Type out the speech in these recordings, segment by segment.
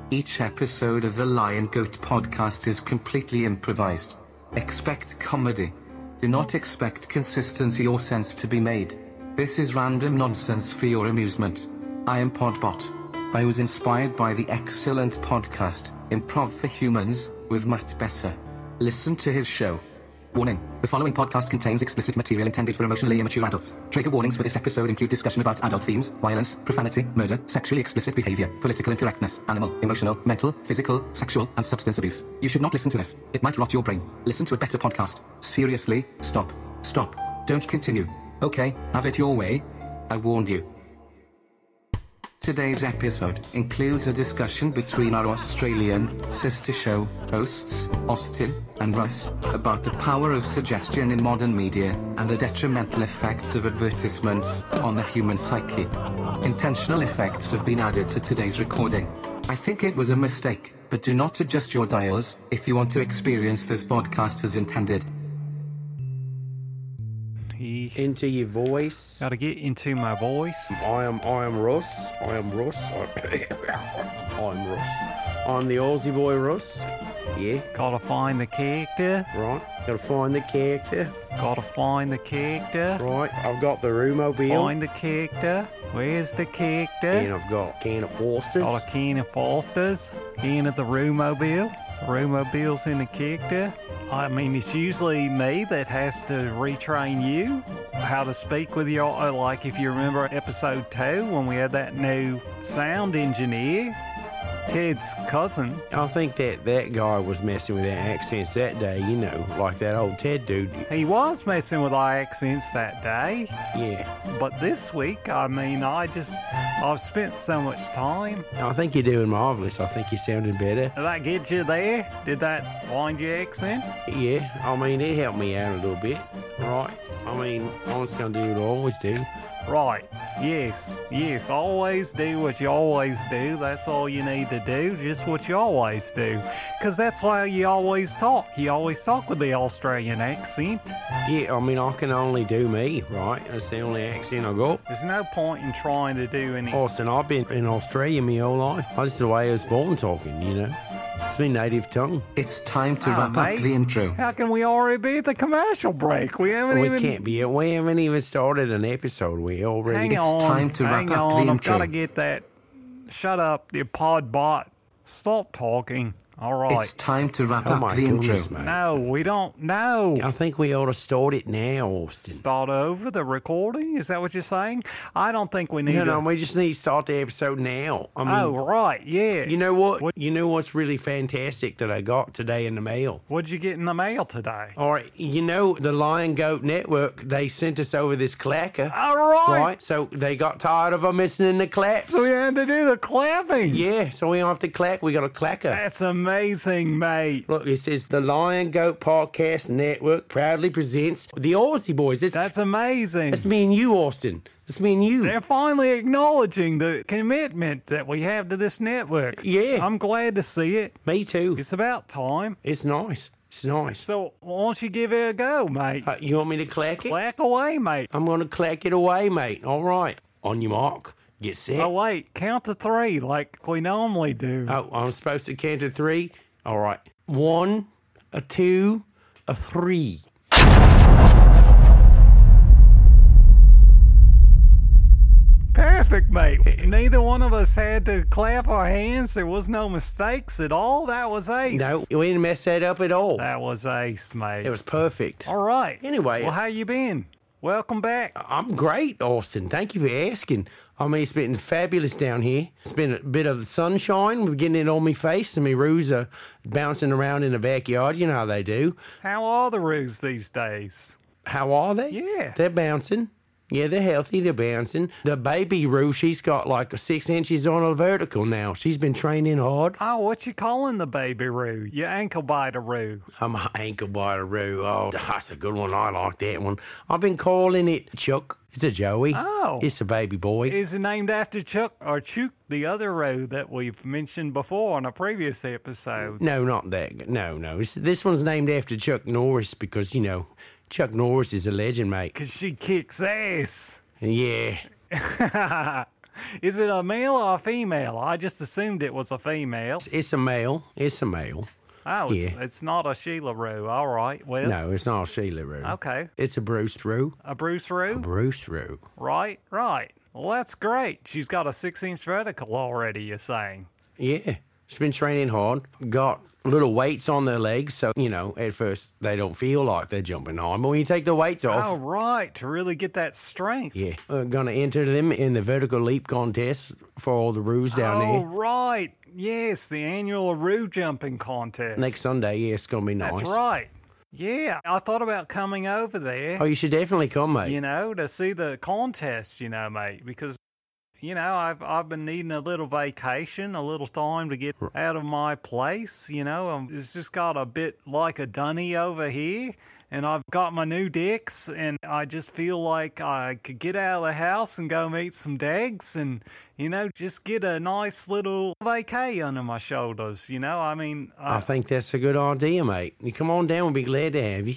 Each episode of the Lion Goat podcast is completely improvised. Expect comedy. Do not expect consistency or sense to be made. This is random nonsense for your amusement. I am Podbot. I was inspired by the excellent podcast, Improv for Humans, with Matt Besser. Listen to his show. Warning: the following podcast contains explicit material intended for emotionally immature adults. Trigger warnings for this episode include discussion about adult themes, violence, profanity, murder, sexually explicit behavior, political incorrectness, animal, emotional, mental, physical, sexual, and substance abuse. You should not listen to this. It might rot your brain. Listen to a better podcast. Seriously, stop. Stop. Don't continue. Okay, have it your way. I warned you. Today's episode includes a discussion between our Australian sister show hosts, Austin and Russ, about the power of suggestion in modern media and the detrimental effects of advertisements on the human psyche. Intentional effects have been added to today's recording. I think it was a mistake, but do not adjust your dials if you want to experience this podcast as intended. Into your voice. Gotta get into my voice. I am Russ. I'm Russ. I'm the Aussie boy Russ. Yeah. Gotta find the character. Right. Gotta find the character. Gotta find the character. Right. I've got the Roomobile. Find the character. Where's the character? And I've got a can of Foster's. Got a can of Foster's. Can of the Roomobile. The Roomobile's in the character. I mean, it's usually me that has to retrain you how to speak with your, like if you remember episode 2 when we had that new sound engineer, Ted's cousin. I think that guy was messing with our accents that day, you know, like that old Ted dude. He was messing with our accents that day. Yeah. But this week, I mean, I've spent so much time. I think you're doing marvellous. I think you're sounding better. Did that get you there? Did that wind your accent? Yeah, I mean, it helped me out a little bit, right? I mean, I'm just going to do what I always do. Right. Yes. Always do what you always do. That's all you need to do. Just what you always do. Because that's how you always talk. You always talk with the Australian accent. Yeah, I mean, I can only do me, right? That's the only accent I got. There's no point in trying to do any... Austin, I've been in Australia my whole life. That's the way I was born talking, you know? It's my native tongue. It's time to wrap up the intro. How can we already be at the commercial break? We haven't we even... can't be. We haven't even started an episode. We already... Hang on. Time to wrap up the intro. I've got to get that. Shut up, you Podbot. Stop talking. All right. It's time to wrap up the intro. Mate. No, we don't. No. I think we ought to start it now, Austin. Start over the recording? Is that what you're saying? I don't think we need No, we just need to start the episode now. I mean, right, yeah. You know what? You know what's really fantastic that I got today in the mail? What'd you get in the mail today? All right, you know, the Lion Goat Network, they sent us over this clacker. All right. Right, so they got tired of us missing the claps. So we had to do the clapping. Yeah, so we don't have to clack, we got a clacker. That's amazing, mate. Look, it says the Lion Goat Podcast Network proudly presents the Aussie Boys. That's amazing. That's me and you, Austin. That's me and you. They're finally acknowledging the commitment that we have to this network. Yeah. I'm glad to see it. Me too. It's about time. It's nice. It's nice. So why don't you give it a go, mate? You want me to clack it? Clack away, mate. I'm going to clack it away, mate. All right. On your mark. Get set. Oh, wait. Count to 3 like we normally do. Oh, I'm supposed to count to 3? All right. 1, a 2, a 3. Perfect, mate. Neither one of us had to clap our hands. There was no mistakes at all. That was ace. No, we didn't mess that up at all. That was ace, mate. It was perfect. All right. Anyway. Well, how you been? Welcome back. I'm great, Austin. Thank you for asking. I mean, it's been fabulous down here. It's been a bit of sunshine. We're getting it on my face, and my roos are bouncing around in the backyard. You know how they do. How are the roos these days? How are they? Yeah. They're bouncing. Yeah, they're healthy. They're bouncing. The baby roo, she's got like 6 inches on a vertical now. She's been training hard. Oh, what you calling the baby roo? Your ankle biter roo. I'm an ankle biter roo. Oh, that's a good one. I like that one. I've been calling it Chuck. It's a Joey. Oh. It's a baby boy. Is it named after Chuck or Chook, the other roo that we've mentioned before on a previous episode? No, not that. No. This one's named after Chuck Norris because, you know, Chuck Norris is a legend, mate. Because she kicks ass. Yeah. Is it a male or a female? I just assumed it was a female. It's a male. It's a male. Oh, Yeah. it's not a Sheila Rue. All right. Well, No, it's not a Sheila Rue. okay. It's a Bruce Rue. A Bruce Rue? Bruce Rue. Right. Well, that's great. She's got a 6-inch vertical already, you're saying. Yeah. She's been training hard. Got little weights on their legs, so, at first they don't feel like they're jumping high. But when you take the weights off, Oh, right. To really get that strength. yeah, we're going to enter them in the vertical leap contest for all the roos down Oh, there. right. Yes, the annual Rue jumping contest. Next Sunday, yeah, it's going to be nice. That's right. Yeah, I thought about coming over there. Oh, you should definitely come, mate. To see the contest, mate, because, I've been needing a little vacation, a little time to get out of my place, It's just got a bit like a dunny over here, and I've got my new dicks, and I just feel like I could get out of the house and go meet some dags and, just get a nice little vacay under my shoulders, I think that's a good idea, mate. You come on down, we'll be glad to have you.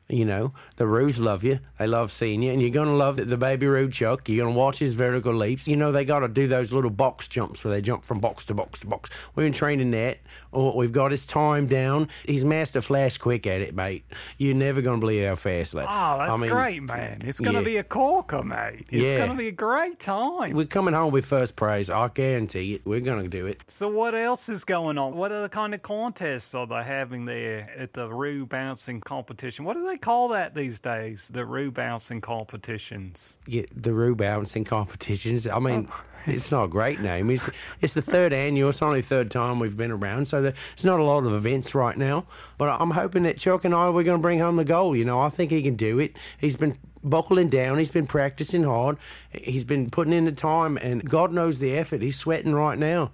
The Roos love you. They love seeing you. And you're going to love the baby Roo Chuck. You're going to watch his vertical leaps. They got to do those little box jumps where they jump from box to box to box. We've been training that. We've got his time down. He's master flash quick at it, mate. You're never going to believe how fast that. Oh, that's great, man. It's going to be a corker, mate. It's going to be a great time. We're coming home with first prize. I guarantee it. We're going to do it. So what else is going on? What other kind of contests are they having there at the Roo bouncing competition? What do they call that these days? The Roo bouncing competitions. Yeah, the Roo bouncing competitions. I mean, it's not a great name. It's the third annual. It's only the third time we've been around, so there's not a lot of events right now. But I'm hoping that Chuck and we're going to bring home the gold. I think he can do it. He's been buckling down. He's been practicing hard. He's been putting in the time, and God knows the effort. He's sweating right now.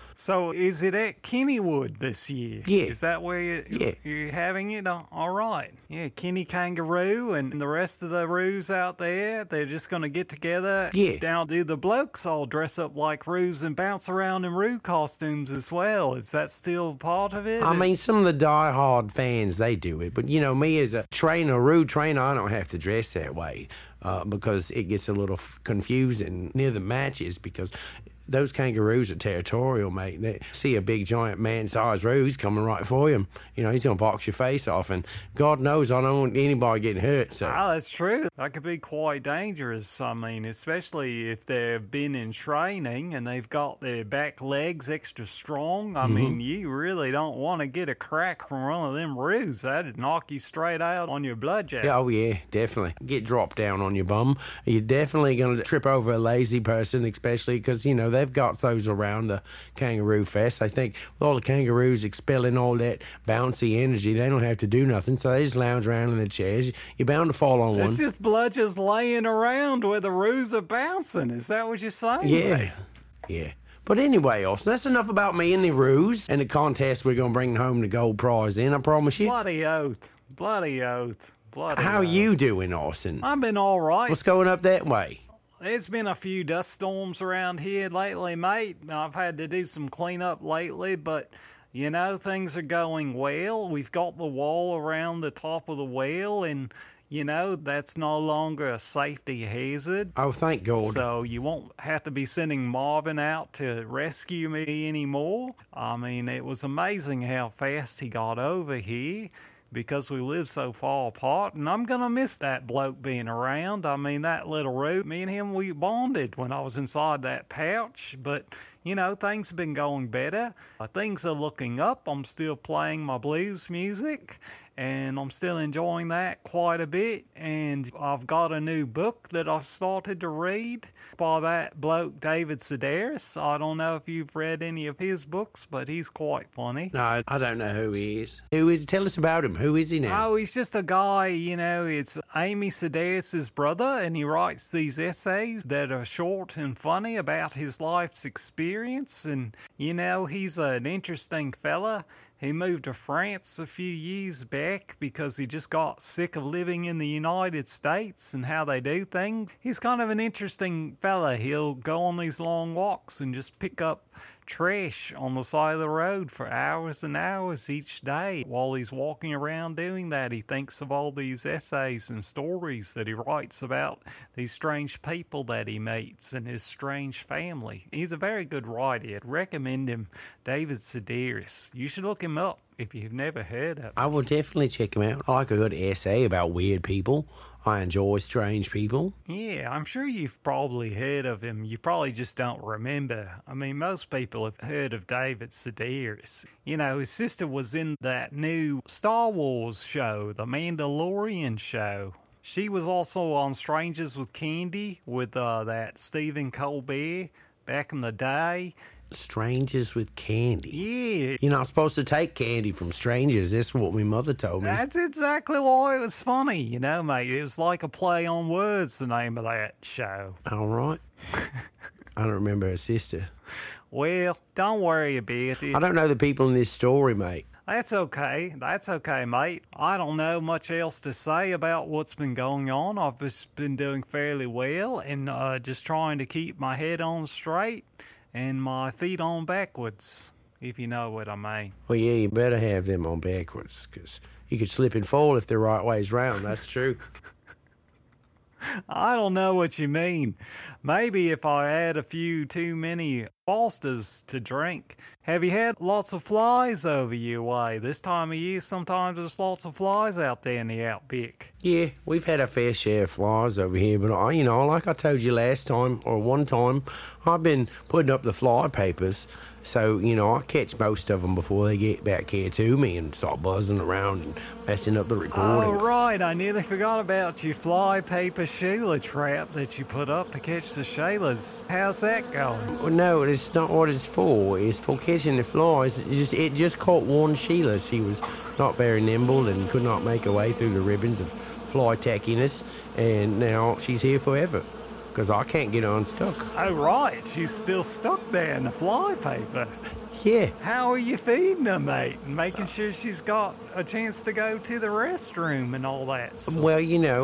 So is it at Kennywood this year? Yeah. Is that where you're having it? All right. Yeah, Kenny Kangaroo and the rest of the Roos out there, they're just going to get together. Yeah. Down, do the blokes all dress up like Roos and bounce around in Roo costumes as well? Is that still part of it? I mean, some of the die-hard fans, they do it. But, me as a Roo trainer, I don't have to dress that way because it gets a little confusing near the matches because those kangaroos are territorial, mate. They see a big, giant, man-sized Roo, he's coming right for you. He's going to box your face off, and God knows I don't want anybody getting hurt. So. Oh, that's true. That could be quite dangerous. I mean, especially if they've been in training and they've got their back legs extra strong. I mean, you really don't want to get a crack from one of them Roos. That'd knock you straight out on your blood jacket. Oh, yeah, definitely. Get dropped down on your bum. You're definitely going to trip over a lazy person, especially because, they've got those around the Kangaroo Fest. I think with all the kangaroos expelling all that bouncy energy, they don't have to do nothing, so they just lounge around in the chairs. You're bound to fall on one. It's just blood just laying around where the Roos are bouncing. Is that what you're saying? Yeah. Mate? Yeah. But anyway, Austin, that's enough about me and the Roos and the contest we're going to bring home the gold prize in, I promise you. Bloody oath. Bloody oath. Bloody How oath. you doing, Austin? I've been all right. What's going up that way? There's been a few dust storms around here lately, mate. I've had to do some cleanup lately, but, things are going well. We've got the wall around the top of the well, and, that's no longer a safety hazard. Oh, thank God. So you won't have to be sending Marvin out to rescue me anymore. I mean, it was amazing how fast he got over here, because we live so far apart, and I'm going to miss that bloke being around. I mean, that little Roo, me and him, we bonded when I was inside that pouch, but, things have been going better. Things are looking up. I'm still playing my blues music, and I'm still enjoying that quite a bit, and I've got a new book that I've started to read by that bloke David Sedaris. I don't know if you've read any of his books, but he's quite funny. No, I don't know who he is. Who is? Tell us about him. Who is he now? Oh, he's just a guy, it's Amy Sedaris' brother, and he writes these essays that are short and funny about his life's experience, and, he's an interesting fella. He moved to France a few years back because he just got sick of living in the United States and how they do things. He's kind of an interesting fella. He'll go on these long walks and just pick up trash on the side of the road for hours and hours each day. While he's walking around doing that, he thinks of all these essays and stories that he writes about these strange people that he meets and his strange family. He's a very good writer. I'd recommend him, David Sedaris. You should look him up if you've never heard of him. I will definitely check him out. I like a good essay about weird people. I enjoy strange people. Yeah, I'm sure you've probably heard of him. You probably just don't remember. I mean, most people have heard of David Sedaris. You know, his sister was in that new Star Wars show, The Mandalorian show. She was also on Strangers with Candy with that Stephen Colbert back in the day. Strangers with candy. Yeah. You're not supposed to take candy from strangers. That's what my mother told me. That's exactly why it was funny, you know, mate. It was like a play on words, the name of that show. All right. I don't remember her sister. Well, don't worry about it. I don't know the people in this story, mate. That's okay. That's okay, mate. I don't know much else to say about what's been going on. I've just been doing fairly well and just trying to keep my head on straight and my feet on backwards, if you know what I mean. Well, yeah, you better have them on backwards, because you could slip and fall if the right way's round. That's true. I don't know what you mean. Maybe if I had a few too many Fosters to drink. Have you had lots of flies over your way? This time of year, sometimes there's lots of flies out there in the outback. Yeah, we've had a fair share of flies over here, but like I told you last time, or one time, I've been putting up the fly papers. So, I catch most of them before they get back here to me and start buzzing around and messing up the recordings. Oh, right. I nearly forgot about your fly paper Sheila trap that you put up to catch the Sheilas. How's that going? Well, no, it's not what it's for. It's for catching the flies. It just caught one Sheila. She was not very nimble and could not make her way through the ribbons of fly tackiness, and now she's here forever, because I can't get her unstuck. Oh, right. She's still stuck there in the fly paper. Yeah. How are you feeding her, mate? And making sure she's got a chance to go to the restroom and all that stuff? Well,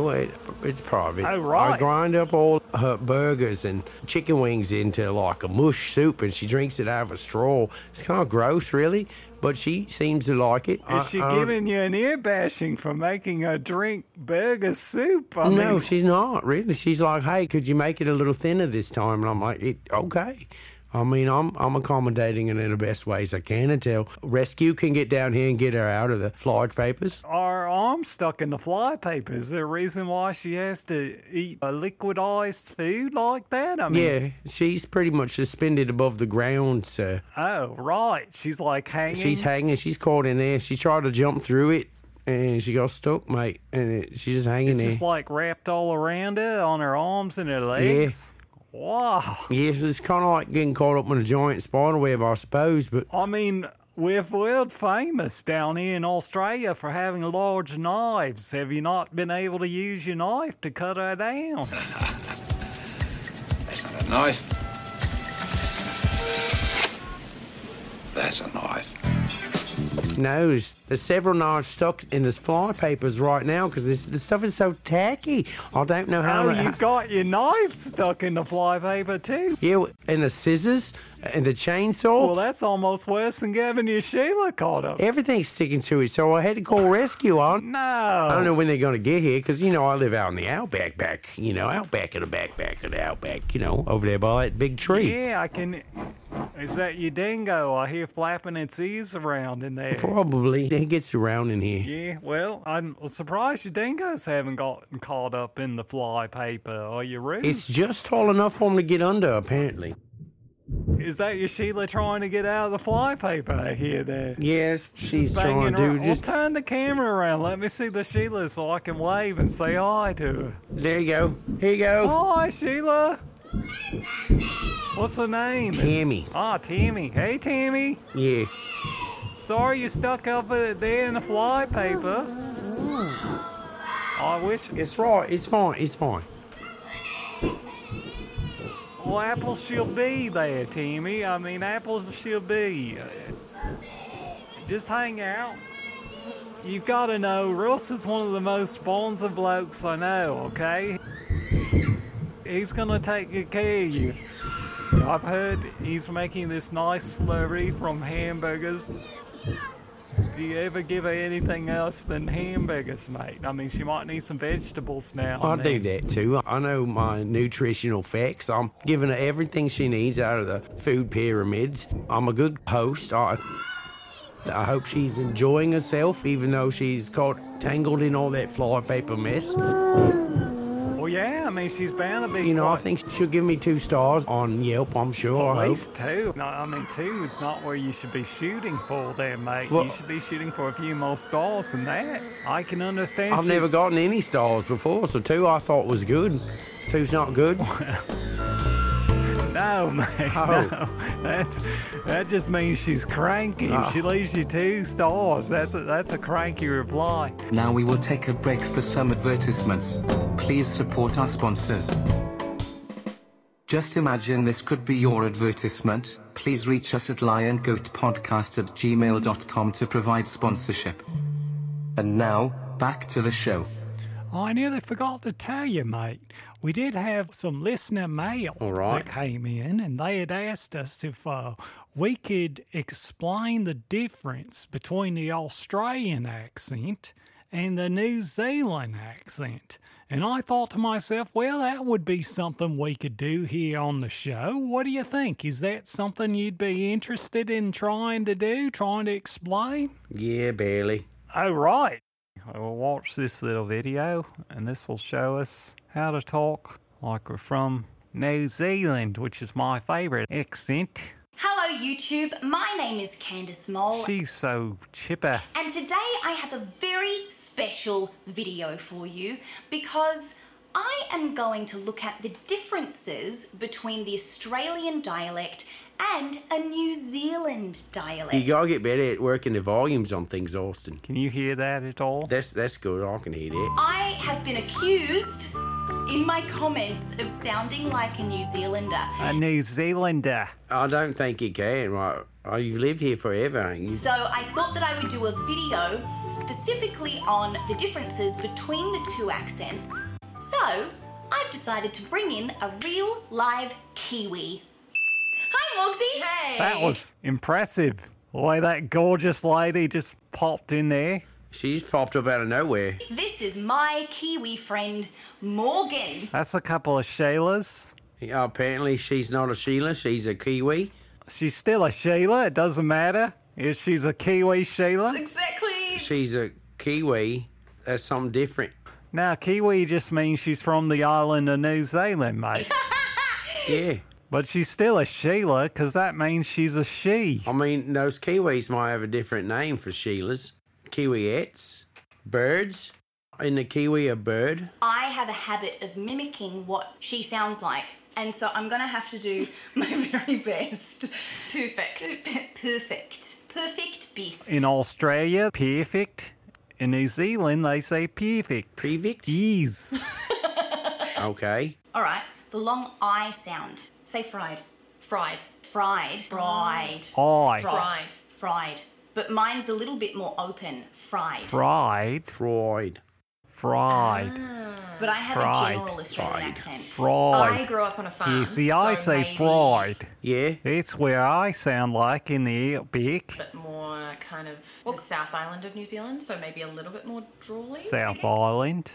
it's private. Oh, right. I grind up all her burgers and chicken wings into like a mush soup, and she drinks it out of a straw. It's kind of gross, really, but she seems to like it. Is she giving you an ear bashing for making her drink burger soup? No, she's not, really. She's like, hey, could you make it a little thinner this time? And I'm like, okay. I mean, I'm accommodating it in the best ways I can until rescue can get down here and get her out of the fly papers. Our arm's stuck in the fly paper. Is there a reason why she has to eat a liquidized food like that? I mean, yeah, she's pretty much suspended above the ground, sir. Oh, right. She's like hanging? She's hanging. She's caught in there. She tried to jump through it, and she got stuck, mate. And she's just hanging there. It's just like wrapped all around her, on her arms and her legs? Yeah. Wow. Yes, it's kind of like getting caught up in a giant spider web, I suppose, but... I mean, we're world famous down here in Australia for having large knives. Have you not been able to use your knife to cut her down? That's not a knife. That's a knife. No, there's several knives stuck in the fly papers right now because the stuff is so tacky. I don't know how... Oh, you've got your knife stuck in the fly paper too? Yeah, and the scissors and the chainsaw. Well, that's almost worse than having your Sheila caught up. Everything's sticking to it, so I had to call rescue on. No. I don't know when they're going to get here because, I live out in the outback, outback of the backback of the outback, over there by that big tree. Yeah, I can... Is that your dingo? I hear flapping its ears around in there. Probably. It gets around in here. Yeah, well, I'm surprised your dingoes haven't gotten caught up in the fly paper. Are you rude? It's just tall enough for them to get under, apparently. Is that your Sheila trying to get out of the fly paper I hear there? Yes, she's trying to do. Well, turn the camera around. Let me see the Sheila so I can wave and say hi to her. There you go. Here you go. Hi, Sheila. What's her name? Tammy. Tammy. Hey, Tammy. Yeah. Sorry you stuck up there in the fly paper. I wish... It's right. It's fine. It's fine. Well, apples she'll be there, Tammy. I mean, apples she'll be. Just hang out. You've got to know, Russ is one of the most bonza blokes I know, okay? He's going to take good care of you. I've heard he's making this nice slurry from hamburgers. Do you ever give her anything else than hamburgers, mate? I mean, she might need some vegetables now. I do that too. I know my nutritional facts. I'm giving her everything she needs out of the food pyramids. I'm a good host. I hope she's enjoying herself, even though she's caught tangled in all that flypaper mess. Well, yeah, I mean, she's bound to be. You know, I think she'll give me 2 stars on Yelp, I'm sure. At I least 2. No, I mean, 2 is not where you should be shooting for there, mate. Well, you should be shooting for a few more stars than that. I can understand. I've never gotten any stars before, so 2 I thought was good. 2's not good. No, mate, Oh. no. That just means she's cranky. If she leaves you 2 stars, that's a cranky reply. Now we will take a break for some advertisements. Please support our sponsors. Just imagine this could be your advertisement. Please reach us at liongoatpodcast@gmail.com to provide sponsorship. And now, back to the show. I nearly forgot to tell you, mate. We did have some listener mail All right. that came in, and they had asked us if we could explain the difference between the Australian accent and the New Zealand accent. And I thought to myself, well, that would be something we could do here on the show. What do you think? Is that something you'd be interested in trying to do, trying to explain? Yeah, barely. Oh, right. We'll watch this little video, and this will show us how to talk like we're from New Zealand, which is my favourite accent. Hello YouTube, my name is Candice Mole, She's so chipper. and today I have a very special video for you because I am going to look at the differences between the Australian dialect and a New Zealand dialect. You gotta get better at working the volumes on things, Austin. Can you hear that at all? That's good. I can hear that. I have been accused in my comments of sounding like a New Zealander. A New Zealander. I don't think you can. Right? You've lived here forever, ain't you? So I thought that I would do a video specifically on the differences between the 2 accents. So I've decided to bring in a real live Kiwi. Hi Mogsy! Hey! That was impressive. The way that gorgeous lady just popped in there. She's popped up out of nowhere. This is my Kiwi friend, Morgan. That's a couple of Sheilas. Yeah, apparently she's not a Sheila, she's a Kiwi. She's still a Sheila. It doesn't matter if she's a Kiwi Sheila. Exactly! She's a Kiwi. That's something different. Now, Kiwi just means she's from the island of New Zealand, mate. Yeah. But she's still a Sheila, because that means she's a she. I mean, those Kiwis might have a different name for Sheilas. Kiwiettes. Birds. In the Kiwi, a bird. I have a habit of mimicking what she sounds like. And so I'm going to have to do my very best. Perfect. Perfect beast. In Australia, perfect. In New Zealand, they say perfect. Perfect? Yes. Okay. All right, the long I sound. Say fried. Fried. Fried. Fried. I. Fried. Fried. But mine's a little bit more open. Fried. Fried. Freud. Fried. But I have Fried. a general Australian Fried. accent. I Fried. grew up on a farm. Yeah, see, I so say maybe fried. Yeah. That's where I sound like in the outback. a bit more kind of the South Island of New Zealand, so maybe a little bit more drawly. South Island.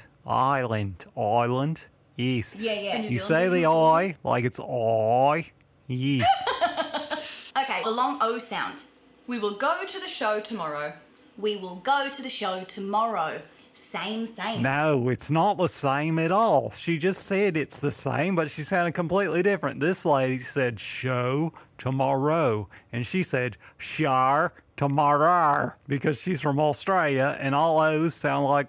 Island. Yes. Yeah, yeah. New You Zealand say the people. I like it's I. Yes. Okay, the long O sound. We will go to the show tomorrow. We will go to the show tomorrow. Same. No, it's not the same at all. She just said it's the same, but she sounded completely different. This lady said show tomorrow, and she said shar tomorrow because she's from Australia, and all O's sound like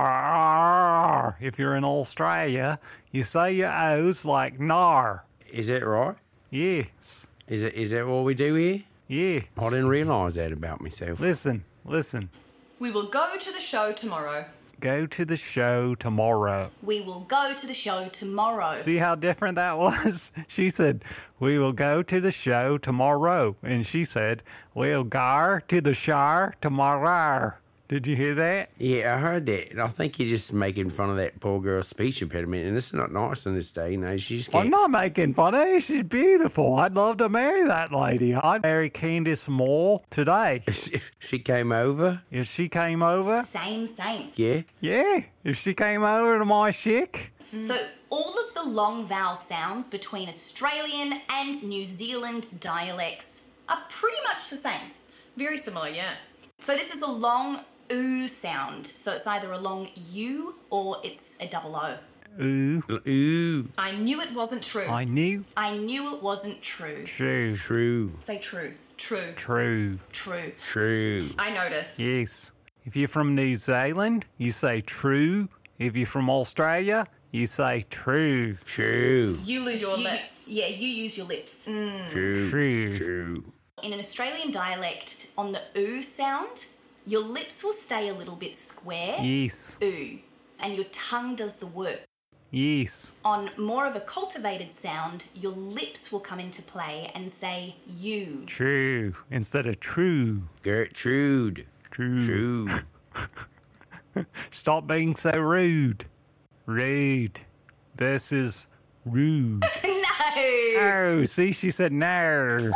R. If you're in Australia, you say your O's like nar. Is that right? Yes. Is that what we do here? Yes. I didn't realise that about myself. Listen. We will go to the show tomorrow. Go to the show tomorrow. We will go to the show tomorrow. See how different that was? She said, we will go to the show tomorrow. And she said, we'll go to the show tomorrow. Did you hear that? Yeah, I heard that. And I think you're just making fun of that poor girl's speech impediment, and it's not nice in this day. No, she just can't. I'm not making fun of her. She's beautiful. I'd love to marry that lady. I'd marry Candace Moore today. If she came over, If she came over, Same. yeah. yeah. If she came over to my chick, So all of the long vowel sounds between Australian and New Zealand dialects are pretty much the same. Very similar, yeah. So this is a long oo sound. So it's either a long U or it's a double O. ooh, Ooh, I knew it wasn't true. I knew. I knew it wasn't true. True, true, Say true. True. true. True. true. I noticed. Yes. If you're from New Zealand, you say true. If you're from Australia, you say true. True, You lose Your lips. Yeah, you use your lips. true, True. true. In an Australian dialect, on the oo sound, your lips will stay a little bit square. Yes. Ooh. And your tongue does the work. Yes. On more of a cultivated sound, your lips will come into play and say you. True. Instead of true. Gertrude, True. true. Stop being so rude. Rude. This is rude. No! Oh, see, she said no.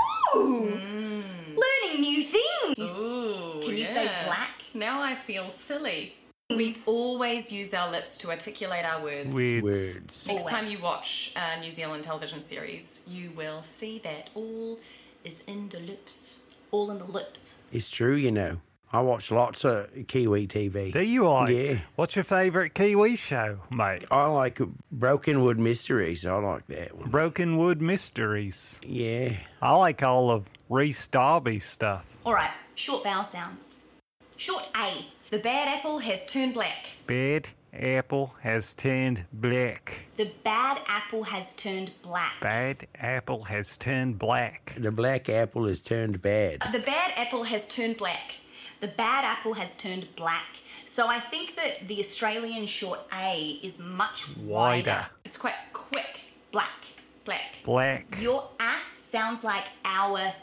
Learning new things! Ooh, Can you say black? Now I feel silly. We always use our lips to articulate our words. Words. Words. Next Always. time you watch a New Zealand television series, you will see that all is in the lips. All in the lips. It's true, you know. I watch lots of Kiwi TV. Do you like? Yeah. What's your favourite Kiwi show, mate? I like Broken Wood Mysteries. I like that one. Broken Wood Mysteries. Yeah. I like all of Reese Darby's stuff. All right, short vowel sounds. Short A. The bad apple has turned black. Bad apple has turned black. The bad apple has turned black. Bad apple has turned black. The black apple is turned bad. The bad apple has turned black. The bad apple has turned black. So I think that the Australian short A is much wider. It's quite quick. Black. Black. Black. Your A sounds like our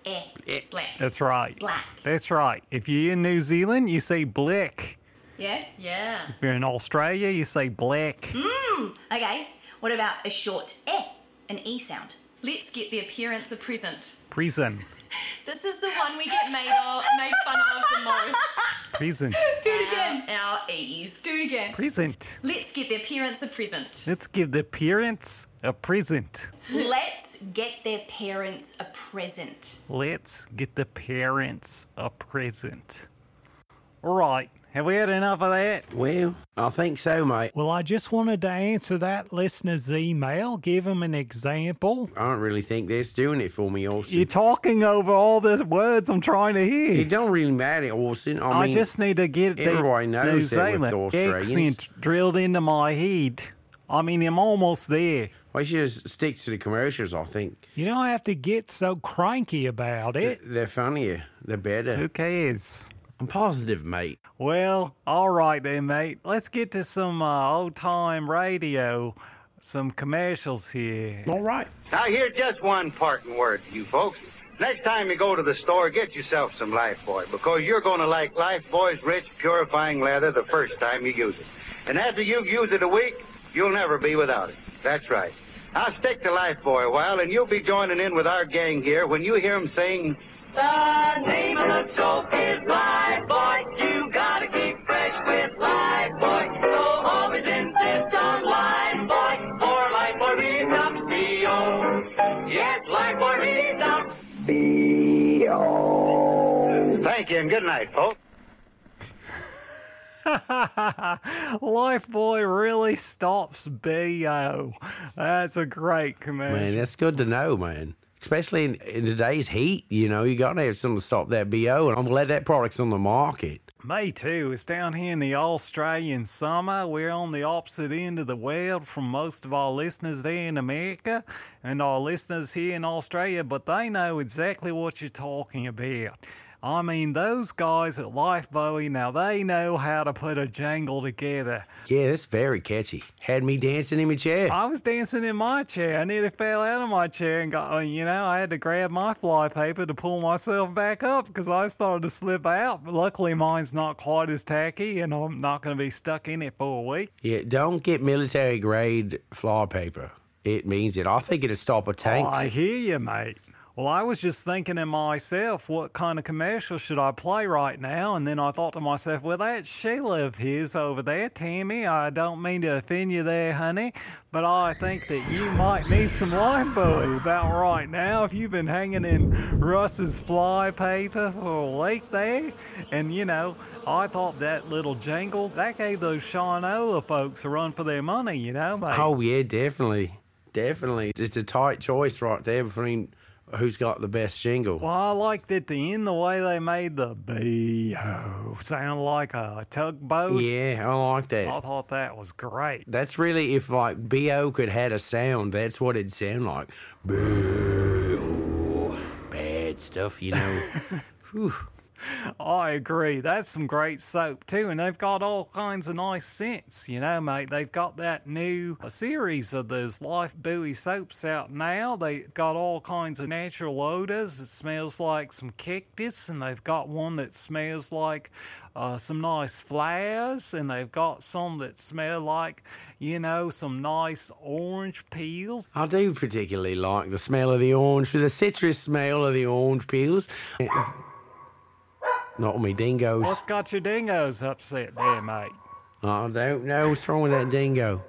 E. Black. That's right. Black. That's right. If you're in New Zealand, you say black. Yeah? Yeah. If you're in Australia, you say black. Okay. What about a short E? An E sound. Let's get the appearance of present. Prison. This is the one we get made fun of the most. Present. Do it again. Our E's. Do it again. Present. Let's get the appearance of present. Let's give the parents a present. Let's get their parents a present. Let's get the parents a present. All right. Have we had enough of that? Well, I think so, mate. Well, I just wanted to answer that listener's email, give him an example. I don't really think that's doing it for me, Orson. You're talking over all the words I'm trying to hear. It don't really matter, Orson. I I mean, just need to get the everybody knows New that with Zealand Australians. accent drilled into my head. I mean, I'm almost there. we should just stick to the commercials, I think. You don't have to get so cranky about it. They're funnier. They're better. Who cares? I'm positive, mate. Well, all right then, mate. Let's get to some old-time radio, some commercials here. All right. Now, here's just one parting word to you folks. Next time you go to the store, get yourself some Lifebuoy, because you're going to like Lifebuoy's rich, purifying leather the first time you use it. And after you use it a week, you'll never be without it. That's right. Now, stick to Lifebuoy a while, and you'll be joining in with our gang here when you hear them saying, "The name of the soap is Lifebuoy. You gotta keep fresh with Lifebuoy. So always insist on Lifebuoy. For Lifebuoy redoubts B.O. Yes, Lifebuoy redoubts B.O. Thank you, and good night, folks. Lifebuoy really stops B.O. That's a great commercial. Man, that's good to know, man. Especially in today's heat, you know, you got to have something to stop that BO, and I'm glad that product's on the market. Me too. It's down here in the Australian summer. We're on the opposite end of the world from most of our listeners there in America and our listeners here in Australia, but they know exactly what you're talking about. I mean, those guys at Life Bowie, now they know how to put a jingle together. Yeah, that's very catchy. Had me dancing in my chair. I was dancing in my chair. I nearly fell out of my chair and got, I had to grab my fly paper to pull myself back up because I started to slip out. But luckily, mine's not quite as tacky and I'm not going to be stuck in it for a week. Yeah, don't get military grade fly paper. It means it. I think it'll stop a tank. Oh, I hear you, mate. Well, I was just thinking to myself, what kind of commercial should I play right now? And then I thought to myself, well, that Sheila of his over there, Tammy, I don't mean to offend you there, honey, but I think that you might need some Life Bowie about right now if you've been hanging in Russ's fly paper for a week there. And, I thought that little jingle, that gave those Shinola folks a run for their money, mate. Oh, yeah, definitely. Definitely. It's a tight choice right there between who's got the best jingle. Well, I liked at the end the way they made the B-O sound like a tugboat. Yeah, I like that. I thought that was great. That's really, if like B.O. could had a sound, that's what it'd sound like. B-O. Bad stuff, Whew. I agree. That's some great soap too, and they've got all kinds of nice scents, mate. They've got that new series of those Life Bowie soaps out now. They got all kinds of natural odors. It smells like some cactus, and they've got one that smells like some nice flowers, and they've got some that smell like, some nice orange peels. I do particularly like the smell of the orange, the citrus smell of the orange peels. Not me dingoes. What's got your dingoes upset there, mate? I don't know what's wrong with that dingo.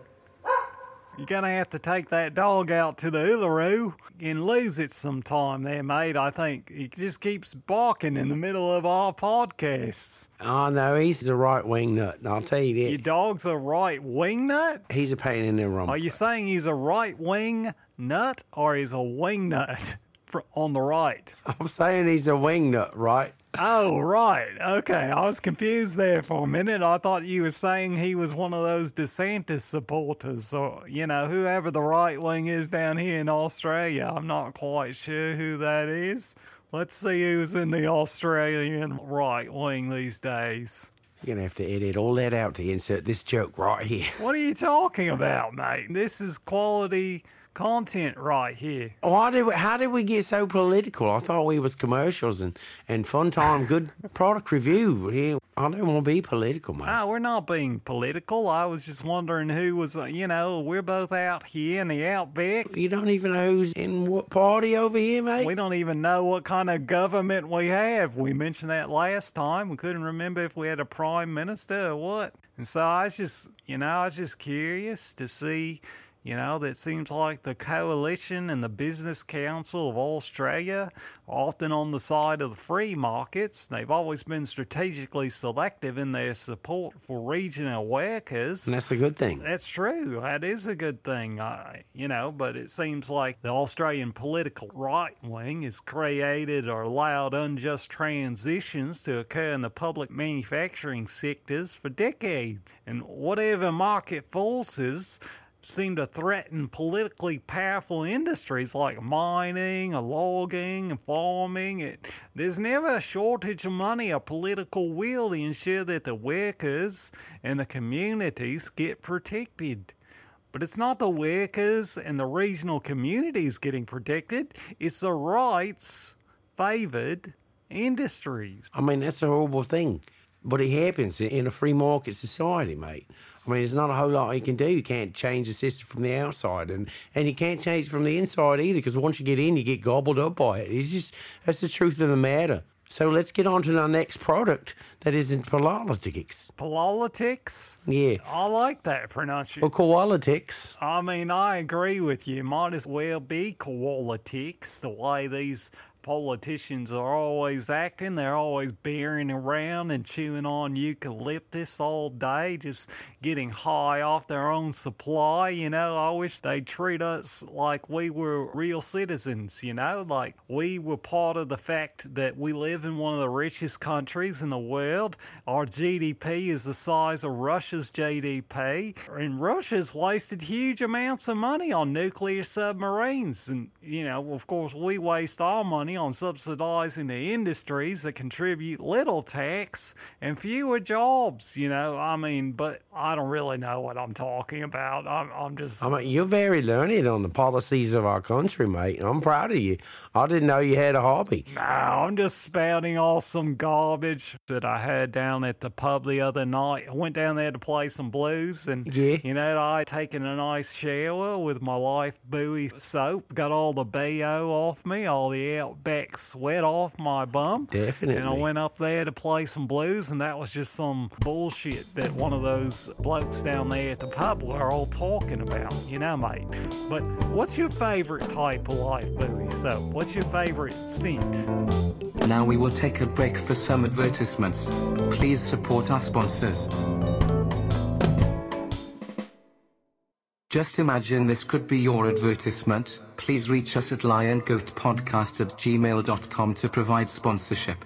You're going to have to take that dog out to the Uluru and lose it sometime there, mate. I think he just keeps barking in the middle of our podcasts. Oh, no, he's a right-wing nut, I'll tell you that. Your dog's a right-wing nut? He's a pain in the rump. Are you saying he's a right-wing nut or he's a wing nut on the right? I'm saying he's a wing nut, right? Oh, right. Okay. I was confused there for a minute. I thought you were saying he was one of those DeSantis supporters or, whoever the right wing is down here in Australia. I'm not quite sure who that is. Let's see who's in the Australian right wing these days. You're going to have to edit all that out to insert this joke right here. What are you talking about, mate? This is quality content right here. How did we get so political? I thought we was commercials and fun time, good product review. Yeah, I don't want to be political, mate. We're not being political. I was just wondering who was, we're both out here in the outback. You don't even know who's in what party over here, mate? We don't even know what kind of government we have. We mentioned that last time. We couldn't remember if we had a prime minister or what. And so I was just curious to see. That seems like the Coalition and the Business Council of Australia are often on the side of the free markets. They've always been strategically selective in their support for regional workers. And that's a good thing. That's true. That is a good thing, but it seems like the Australian political right wing has created or allowed unjust transitions to occur in the public manufacturing sectors for decades. And whatever market forces seem to threaten politically powerful industries like mining, logging, and farming. There's never a shortage of money or political will to ensure that the workers and the communities get protected. But it's not the workers and the regional communities getting protected, it's the rights-favoured industries. I mean, that's a horrible thing. But it happens in a free market society, mate. I mean, there's not a whole lot you can do. You can't change the system from the outside, and you can't change it from the inside either, because once you get in, you get gobbled up by it. That's the truth of the matter. So let's get on to our next product that isn't politics. Politics? Yeah. I like that pronunciation. Or politics. I mean, I agree with you. Might as well be politics, the way these politicians are always acting. They're always bearing around and chewing on eucalyptus all day, just getting high off their own supply. I wish they'd treat us like we were real citizens, like we were part of the fact that we live in one of the richest countries in the world. Our GDP is the size of Russia's GDP, and Russia's wasted huge amounts of money on nuclear submarines. And, of course, we waste our money money on subsidizing the industries that contribute little tax and fewer jobs, but I don't really know what I'm talking about. I'm just... You're very learned on the policies of our country, mate. I'm proud of you. I didn't know you had a hobby. No, I'm just spouting off some garbage that I had down at the pub the other night. I went down there to play some blues, and, I'd taken a nice shower with my Life Buoy soap, got all the BO off me, all the Outback sweat off my bum. Definitely. And I went up there to play some blues, and that was just some bullshit that one of those blokes down there at the pub were all talking about, mate. But what's your favorite type of Life Buoy soap? What's your favorite scent? Now we will take a break for some advertisements. Please support our sponsors. Just imagine this could be your advertisement. Please reach us at liongoatpodcast@gmail.com to provide sponsorship.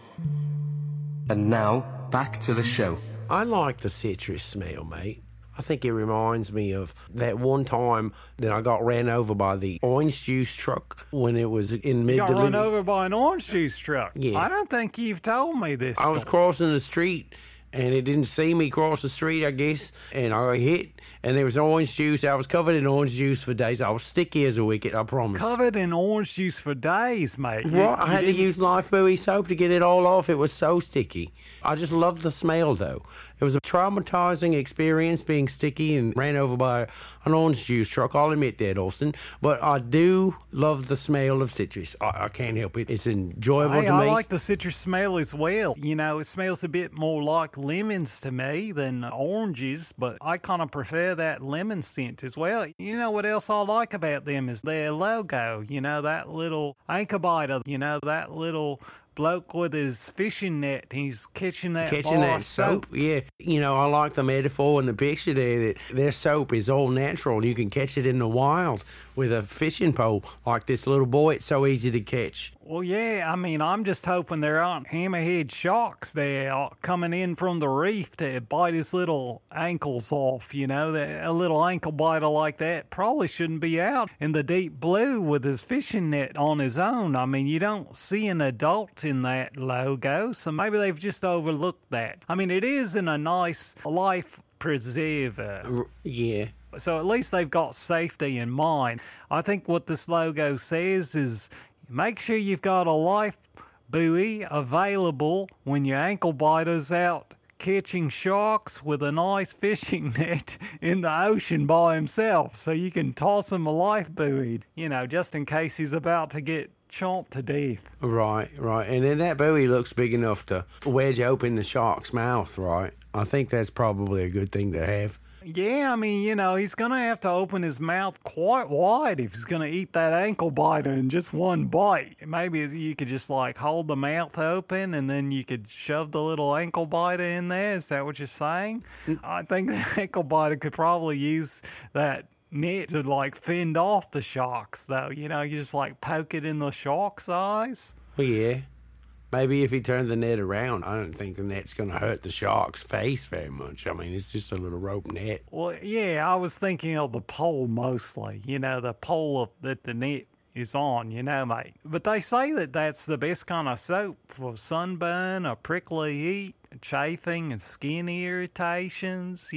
And now, back to the show. I like the citrus smell, mate. I think it reminds me of that one time that I got ran over by the orange juice truck when it was in mid. You got run over by an orange juice truck? Yeah. I don't think you've told me this. I was crossing the street, and it didn't see me cross the street, I guess, and I got hit, and there was orange juice. I was covered in orange juice for days. I was sticky as a wicket, I promise. Covered in orange juice for days, mate. What? I had to use Life Buoy soap to get it all off. It was so sticky. I just loved the smell, though. It was a traumatizing experience being sticky and ran over by an orange juice truck. I'll admit that, Austin. But I do love the smell of citrus. I can't help it. It's enjoyable to me. I like the citrus smell as well. It smells a bit more like lemons to me than oranges, but I kind of prefer that lemon scent as well. You know what else I like about them is their logo. That little anchor biter, that little bloke with his fishing net. He's catching that soap. Yeah. I like the metaphor and the picture there that their soap is all natural. You can catch it in the wild with a fishing pole like this little boy. It's so easy to catch. Well, yeah, I'm just hoping there aren't hammerhead sharks there coming in from the reef to bite his little ankles off, a little ankle biter like that probably shouldn't be out in the deep blue with his fishing net on his own. You don't see an adult in that logo, so maybe they've just overlooked that. It isn't a nice life preserver. Yeah. So at least they've got safety in mind. I think what this logo says is, make sure you've got a Life Buoy available when your ankle biter's out catching sharks with a nice fishing net in the ocean by himself, so you can toss him a Life Buoy, just in case he's about to get chomped to death. Right. And then that buoy looks big enough to wedge open the shark's mouth, right? I think that's probably a good thing to have. Yeah, he's going to have to open his mouth quite wide if he's going to eat that ankle biter in just one bite. Maybe you could just hold the mouth open and then you could shove the little ankle biter in there. Is that what you're saying? I think the ankle biter could probably use that net to fend off the sharks, though. You just poke it in the shark's eyes. Well, yeah. Maybe if he turned the net around, I don't think the net's going to hurt the shark's face very much. It's just a little rope net. Well, yeah, I was thinking of the pole mostly. The pole that the net is on, mate. But they say that that's the best kind of soap for sunburn or prickly heat, chafing and skin irritations.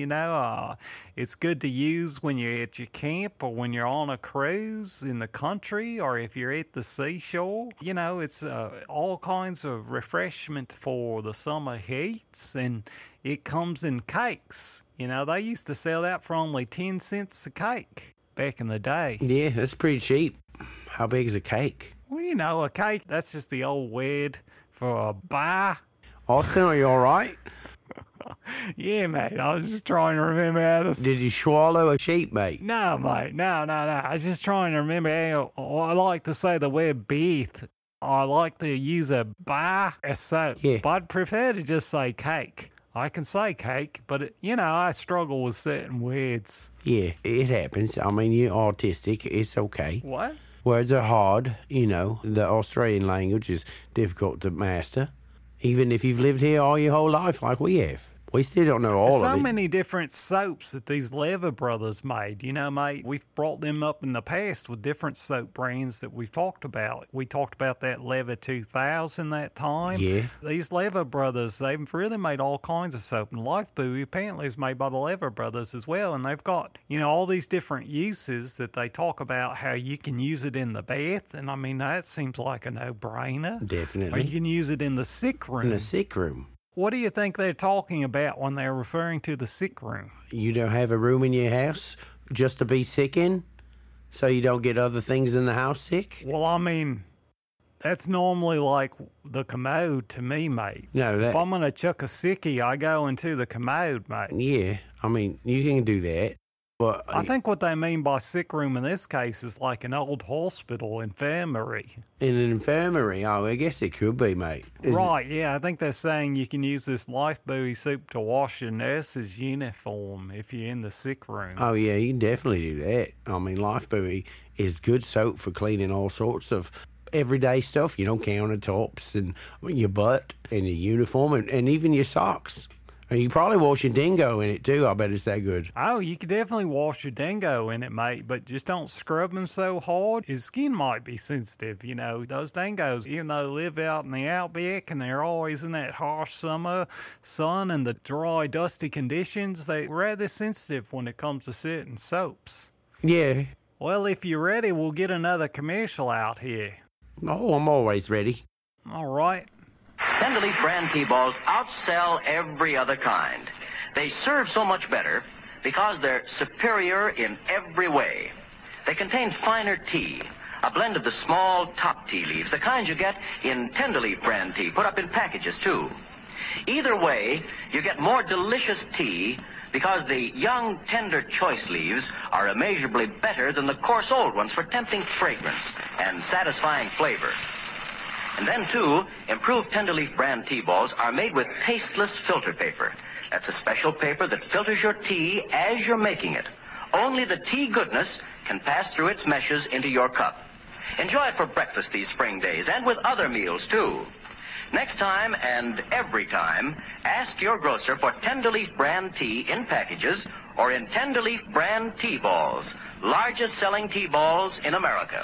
It's good to use when you're at your camp or when you're on a cruise in the country or if you're at the seashore. It's all kinds of refreshment for the summer heats, and it comes in cakes. They used to sell that for only 10 cents a cake back in the day. Yeah, that's pretty cheap. How big is a cake? Well, a cake, that's just the old word for a bar. Austin, are you all right? Yeah, mate. I was just trying to remember how to... Did you swallow a sheep, mate? No, mate. No. I was just trying to remember how... I like to say the word beef. I like to use a bar as soap. Yeah. But I'd prefer to just say cake. I can say cake, but, I struggle with certain words. Yeah, it happens. You're autistic. It's okay. What? Words are hard. The Australian language is difficult to master. Even if you've lived here all your whole life like we have. We still don't know all There's of so it. many different soaps that these Lever brothers made. You know, mate, we've brought them up in the past with different soap brands that we've talked about. We talked about that Lever 2000 that time. Yeah. These Lever brothers, they've really made all kinds of soap. And Life Buoy apparently is made by the Lever brothers as well. And they've got, you know, all these different uses that they talk about how you can use it in the bath. And I mean, that seems like a no-brainer. Or Definitely. you can use it in the sick room. In the sick room. What do you think they're talking about when they're referring to the sick room? You don't have a room in your house just to be sick in, so you don't get other things in the house sick? Well, I mean, that's normally like the commode to me, mate. No, If that. I'm going to chuck a sickie, I go into the commode, mate. Yeah, I mean, you can do that, but I think what they mean by sick room in this case is like an old hospital, infirmary. in an infirmary, oh, I guess it could be, mate. Right, yeah, I think they're saying you can use this Life Buoy soup to wash your nurse's uniform if you're in the sick room. Oh, yeah, you can definitely do that. I mean, Life Buoy is good soap for cleaning all sorts of everyday stuff, you know, countertops and your butt and your uniform and even your socks. And you probably wash your dingo in it too. I bet it's that good. Oh, you could definitely wash your dingo in it, mate, but just don't scrub him so hard. His skin might be sensitive, you know. Those dingoes, even though they live out in the outback and they're always in that harsh summer sun and the dry, dusty conditions, they're rather sensitive when it comes to certain soaps. Yeah. Well, if you're ready, we'll get another commercial out here. Oh, I'm always ready. All right. Tenderleaf brand T-balls outsell every other kind. They serve so much better because they're superior in every way. They contain finer tea, a blend of the small top tea leaves, the kind you get in Tenderleaf brand tea, put up in packages too. Either way, you get more delicious tea because the young, tender choice leaves are immeasurably better than the coarse old ones for tempting fragrance and satisfying flavor. And then, too, improved Tenderleaf brand tea balls are made with tasteless filter paper. That's a special paper that filters your tea as you're making it. Only the tea goodness can pass through its meshes into your cup. Enjoy it for breakfast these spring days and with other meals, too. Next time and every time, ask your grocer for Tenderleaf brand tea in packages or in Tenderleaf brand tea balls, largest selling tea balls in America.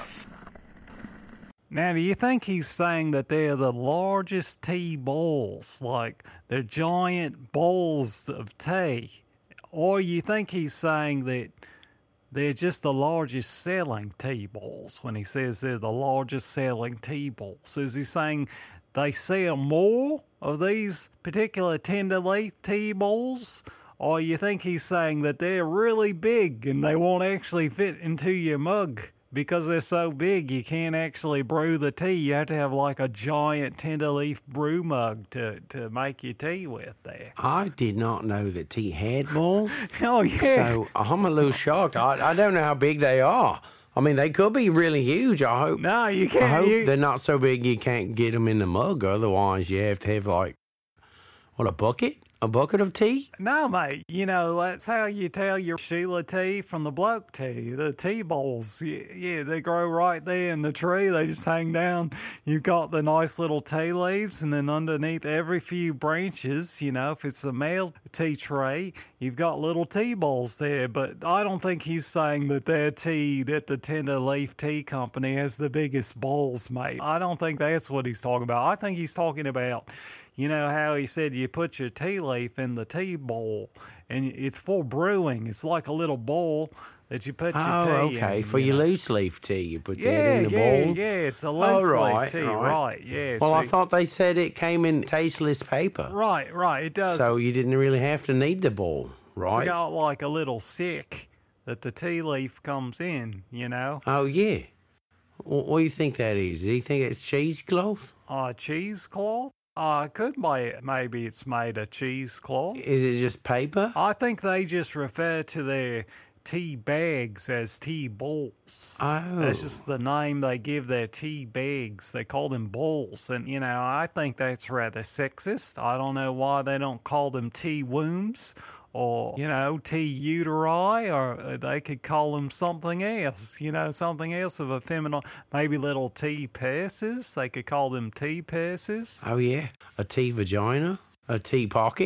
Now, do you think he's saying that they're the largest tea bowls, like they're giant bowls of tea? Or you think he's saying that they're just the largest selling tea bowls when he says they're the largest selling tea bowls? Is he saying they sell more of these particular Tenderleaf tea bowls? Or you think he's saying that they're really big and they won't actually fit into your mug? Because they're so big, you can't actually brew the tea. You have to have like a giant Tenderleaf brew mug to make your tea with there. I did not know that tea had balls. Oh, yeah. So I'm a little shocked. I don't know how big they are. I mean, they could be really huge. I hope. No, you can't. I hope they're not so big you can't get them in the mug. Otherwise, you have to have like, what, a bucket? A bucket of tea? No, mate. You know, that's how you tell your Sheila tea from the bloke tea. The tea bowls, yeah, they grow right there in the tree. They just hang down. You've got the nice little tea leaves, and then underneath every few branches, you know, if it's a male tea tray, you've got little tea bowls there. But I don't think he's saying that their tea, that the Tenderleaf Tea Company has the biggest bowls, mate. I don't think that's what he's talking about. I think he's talking about, you know how he said you put your tea leaf in the tea bowl, and it's for brewing. It's like a little bowl that you put your tea in. Okay. For your loose leaf tea, you put that Yeah, in the bowl. yeah, it's a loose leaf tea, right. right, yeah. Well, so- I thought they said it came in tasteless paper. Right, it does. So you didn't really have to need the bowl, It's right? got like a little sack that the tea leaf comes in, you know. Oh, yeah. What do you think that is? Do you think it's cheesecloth? Cheesecloth? Could be, maybe it's made of cheesecloth. Is it just paper? I think they just refer to their tea bags as tea bowls. Oh. That's just the name they give their tea bags. They call them bowls. And, you know, I think that's rather sexist. I don't know why they don't call them tea wombs or, you know, tea uteri, or they could call them something else, you know, something else of a feminine, maybe little tea purses. They could call them tea purses. Oh, yeah. A tea vagina? A tea pocket?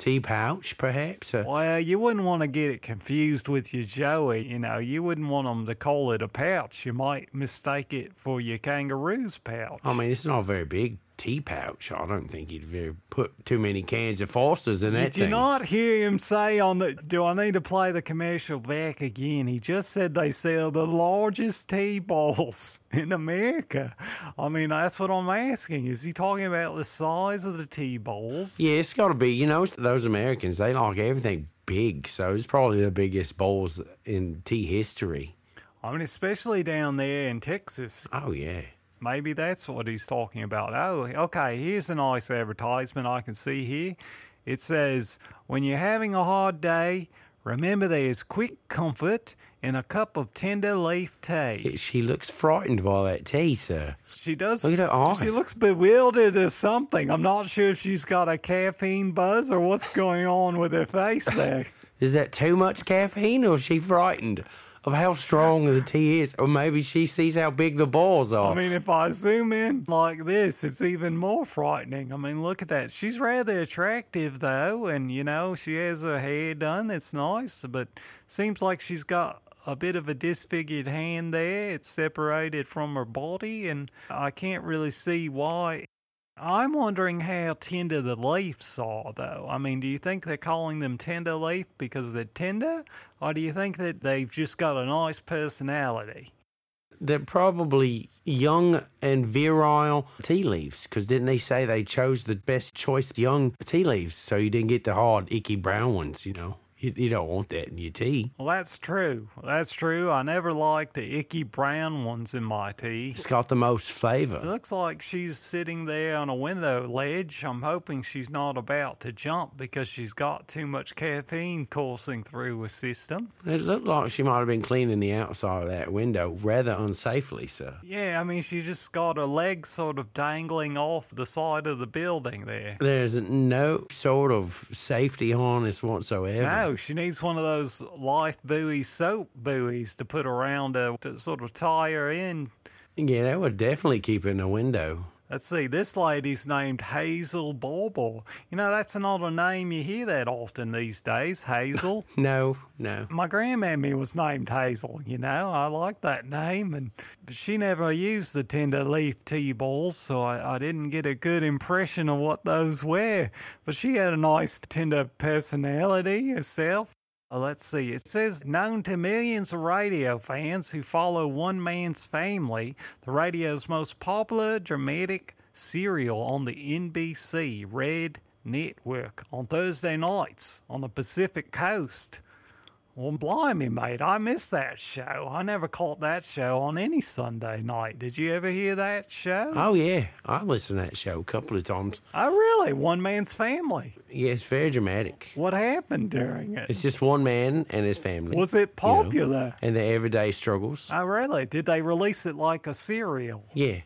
tea pouch, perhaps. Well, you wouldn't want to get it confused with your Joey. You know, you wouldn't want them to call it a pouch. You might mistake it for your kangaroo's pouch. I mean, it's not a very big tea pouch. I don't think he'd put too many cans of Foster's in that Did you thing. not hear him say do I need to play the commercial back again? He just said they sell the largest tea bowls in America. I mean, that's what I'm asking. Is he talking about the size of the tea bowls? Yeah, it's got to be. You know, those Americans, they like everything big, so it's probably the biggest bowls in tea history. I mean, especially down there in Texas. Oh, yeah. Maybe that's what he's talking about. Oh, okay, here's a nice advertisement I can see here. It says, when you're having a hard day, remember there's quick comfort in a cup of tender leaf tea. She looks frightened by that tea, sir. She does. Look at her eyes. She looks bewildered or something. I'm not sure if she's got a caffeine buzz or what's going on with her face there. Is that too much caffeine, or is she frightened of how strong the tea is? Or maybe she sees how big the balls are. I mean, if I zoom in like this, it's even more frightening. I mean, look at that. She's rather attractive, though, and, you know, she has her hair done. It's nice, but seems like she's got a bit of a disfigured hand there. It's separated from her body, and I can't really see why. I'm wondering how tender the leaves are, though. I mean, do you think they're calling them tender leaf because they're tender? Or do you think that they've just got a nice personality? They're probably young and virile tea leaves, because didn't they say they chose the best choice young tea leaves so you didn't get the hard, icky brown ones, you know? You don't want that in your tea. Well, that's true. That's true. I never liked the icky brown ones in my tea. It's got the most It flavor. looks like she's sitting there on a window ledge. I'm hoping she's not about to jump because she's got too much caffeine coursing through her system. It looked like she might have been cleaning the outside of that window rather unsafely, sir. Yeah, I mean, she's just got her legs sort of dangling off the side of the building there. There's no sort of safety harness whatsoever. No, she needs one of those life buoy soap buoys to put around her to sort of tie her in. Yeah, that would definitely keep her in a window. Let's see, this lady's named Hazel Bauble. You know, that's not a name you hear that often these days, Hazel. No. My grandmammy was named Hazel, you know. I like that name, but she never used the tender leaf tea balls, so I didn't get a good impression of what those were. But she had a nice tender personality herself. Let's see, it says, known to millions of radio fans who follow one man's family, the radio's most popular dramatic serial on the NBC Red Network on Thursday nights on the Pacific Coast. Well, blimey, mate, I missed that show. I never caught that show on any Sunday night. Did you ever hear that show? Oh, yeah. I listened to that show a couple of times. Oh, really? One Man's Family? Yeah, it's very dramatic. What happened during it? It's just one man and his family. Was it popular? And their everyday struggles. Oh, really? Did they release it like a cereal? Yeah.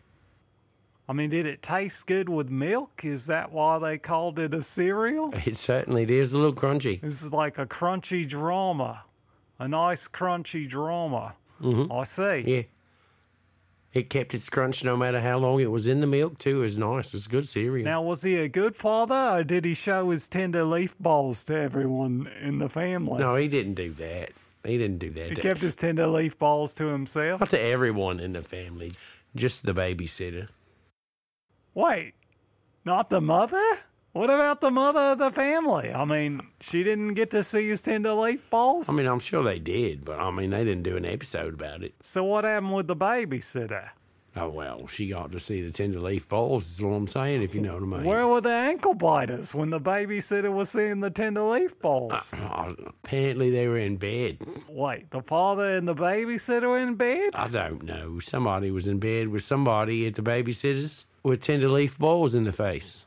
I mean, did it taste good with milk? Is that why they called it a cereal? It certainly is a little crunchy. This is like a crunchy drama. A nice crunchy drama. Mm-hmm. I see. Yeah. It kept its crunch no matter how long it was in the milk, too. It was nice. It's good cereal. Now, was he a good father, or did he show his tender leaf balls to everyone in the family? No, he didn't do that. He didn't do that. He kept his tender leaf balls to himself? Not to everyone in the family, just the babysitter. Wait, not the mother? What about the mother of the family? I mean, she didn't get to see his tender leaf balls? I mean, I'm sure they did, but I mean, they didn't do an episode about it. So what happened with the babysitter? Oh, well, she got to see the tender leaf balls, is what I'm saying, if you know what I mean. Where were the ankle biters when the babysitter was seeing the tender leaf balls? Apparently they were in bed. Wait, the father and the babysitter were in bed? I don't know. Somebody was in bed with somebody at the babysitter's with tender leaf balls in the face.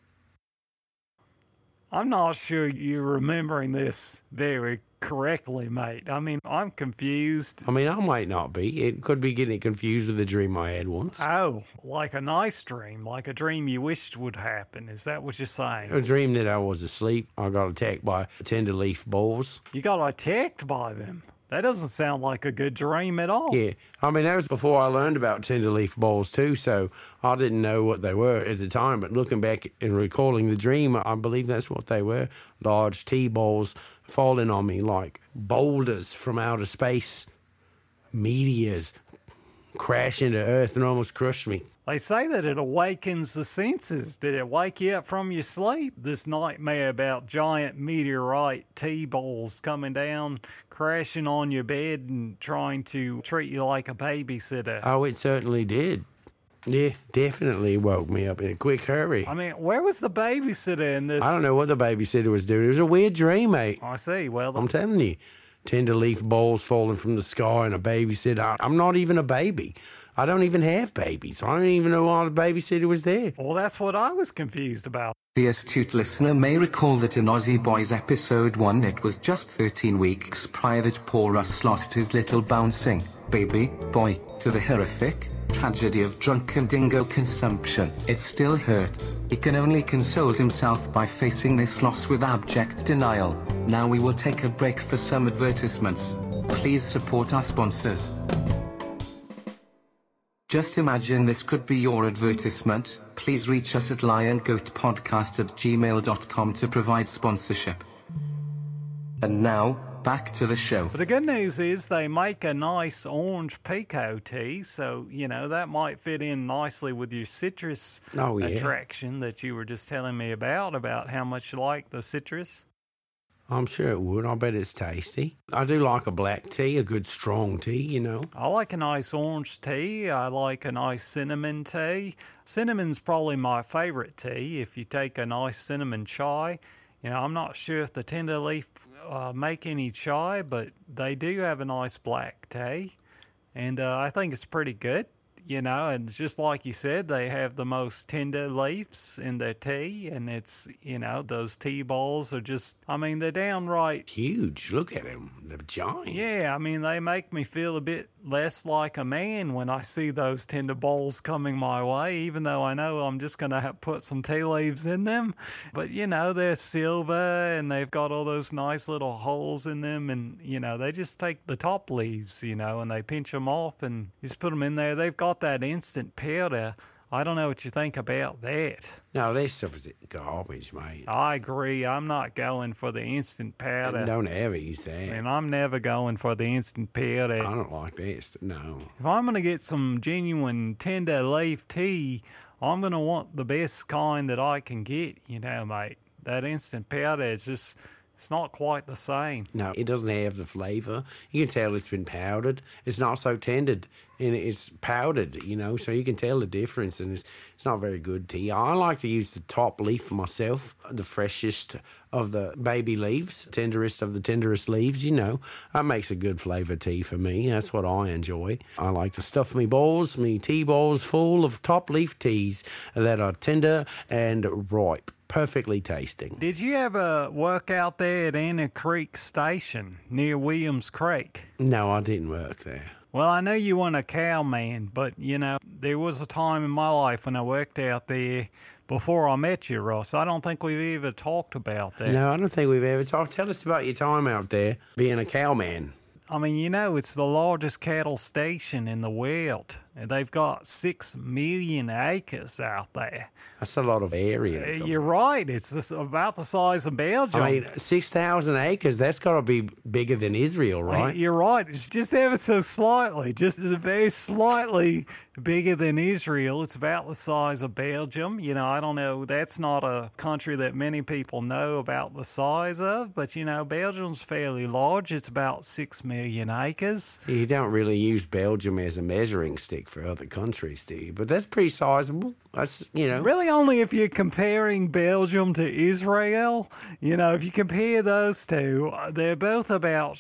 I'm not sure you're remembering this very correctly, mate. I mean, I'm confused. I mean, I might not be. It could be getting confused with a dream I had once. Oh, like a nice dream, like a dream you wished would happen. Is that what you're saying? A dream that I was asleep. I got attacked by tender leaf balls. You got attacked by them? That doesn't sound like a good dream at all. Yeah, I mean, that was before I learned about tender leaf balls too, so I didn't know what they were at the time. But looking back and recalling the dream, I believe that's what they were. Large tea balls falling on me like boulders from outer space, meteors crash into Earth and almost crushed me. They say that it awakens the senses. Did it wake you up from your sleep? This nightmare about giant meteorite T-balls coming down, crashing on your bed and trying to treat you like a babysitter. Oh, it certainly did. Yeah, definitely woke me up in a quick hurry. I mean, where was the babysitter in this? I don't know what the babysitter was doing. It was a weird dream, mate. I see. Well, I'm telling you, tender leaf balls falling from the sky and a babysitter. I'm not even a baby. I don't even have babies. I don't even know why the babysitter was there. Well, that's what I was confused about. The astute listener may recall that in Aussie Boys episode 1 it was just 13 weeks prior that poor Russ lost his little bouncing baby boy to the horrific tragedy of drunken dingo consumption. It still hurts. He can only console himself by facing this loss with abject denial. Now we will take a break for some advertisements. Please support our sponsors. Just imagine this could be your advertisement. Please reach us at liongoatpodcast@gmail.com to provide sponsorship. And now, back to the show. But the good news is they make a nice orange pico tea, so, you know, that might fit in nicely with your citrus attraction that you were just telling me about how much you like the citrus. I'm sure it would. I bet it's tasty. I do like a black tea, a good strong tea, you know. I like a nice orange tea. I like a nice cinnamon tea. Cinnamon's probably my favorite tea. If you take a nice cinnamon chai, you know, I'm not sure if the Tender Leaf make any chai, but they do have a nice black tea. And I think it's pretty good. You know, and it's just like you said, they have the most tender leaves in their tea, and it's, you know, those tea balls are just, I mean, they're downright huge. Look at them. They're giant. Yeah, I mean, they make me feel a bit less like a man when I see those tender balls coming my way, even though I know I'm just going to put some tea leaves in them. But, you know, they're silver, and they've got all those nice little holes in them, and, you know, they just take the top leaves, you know, and they pinch them off and just put them in there. They've got that instant powder. I don't know what you think about that. No, that stuff is garbage, mate. I agree. I'm not going for the instant powder. And don't ever use that. And I'm never going for the instant powder. I don't like that. No. If I'm going to get some genuine tender leaf tea, I'm going to want the best kind that I can get, you know, mate. That instant powder is just... it's not quite the same. No, it doesn't have the flavour. You can tell it's been powdered. It's not so tendered, and it's powdered, you know, so you can tell the difference, and it's not very good tea. I like to use the top leaf myself, the freshest of the baby leaves, tenderest of the tenderest leaves, you know. That makes a good flavour tea for me. That's what I enjoy. I like to stuff me tea balls full of top leaf teas that are tender and ripe. Perfectly tasting. Did you ever work out there at Anna Creek Station near Williams Creek? No, I didn't work there. Well, I know you weren't a cowman, but, you know, there was a time in my life when I worked out there before I met you, Ross. I don't think we've ever talked about that. No, I don't think we've ever talked. Tell us about your time out there being a cowman. I mean, you know, it's the largest cattle station in the world. And they've got 6 million acres out there. That's a lot of area. You're right. It's just about the size of Belgium. I mean, 6,000 acres, that's got to be bigger than Israel, right? You're right. It's just ever so slightly, just very slightly bigger than Israel. It's about the size of Belgium. You know, I don't know. That's not a country that many people know about the size of. But, you know, Belgium's fairly large. It's about 6 million acres. You don't really use Belgium as a measuring stick for other countries, do you? But that's pretty sizable. That's, you know. Really only if you're comparing Belgium to Israel. You know, if you compare those two, they're both about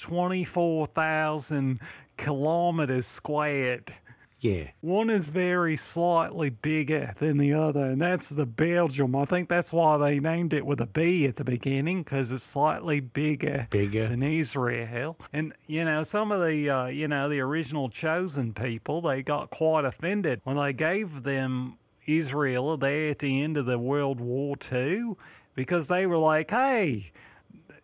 24,000 kilometers squared. Yeah. One is very slightly bigger than the other, and that's the Belgium. I think that's why they named it with a B at the beginning, because it's slightly bigger than Israel. And, you know, some of the, the original chosen people, they got quite offended when they gave them Israel there at the end of the World War II, because they were like, hey,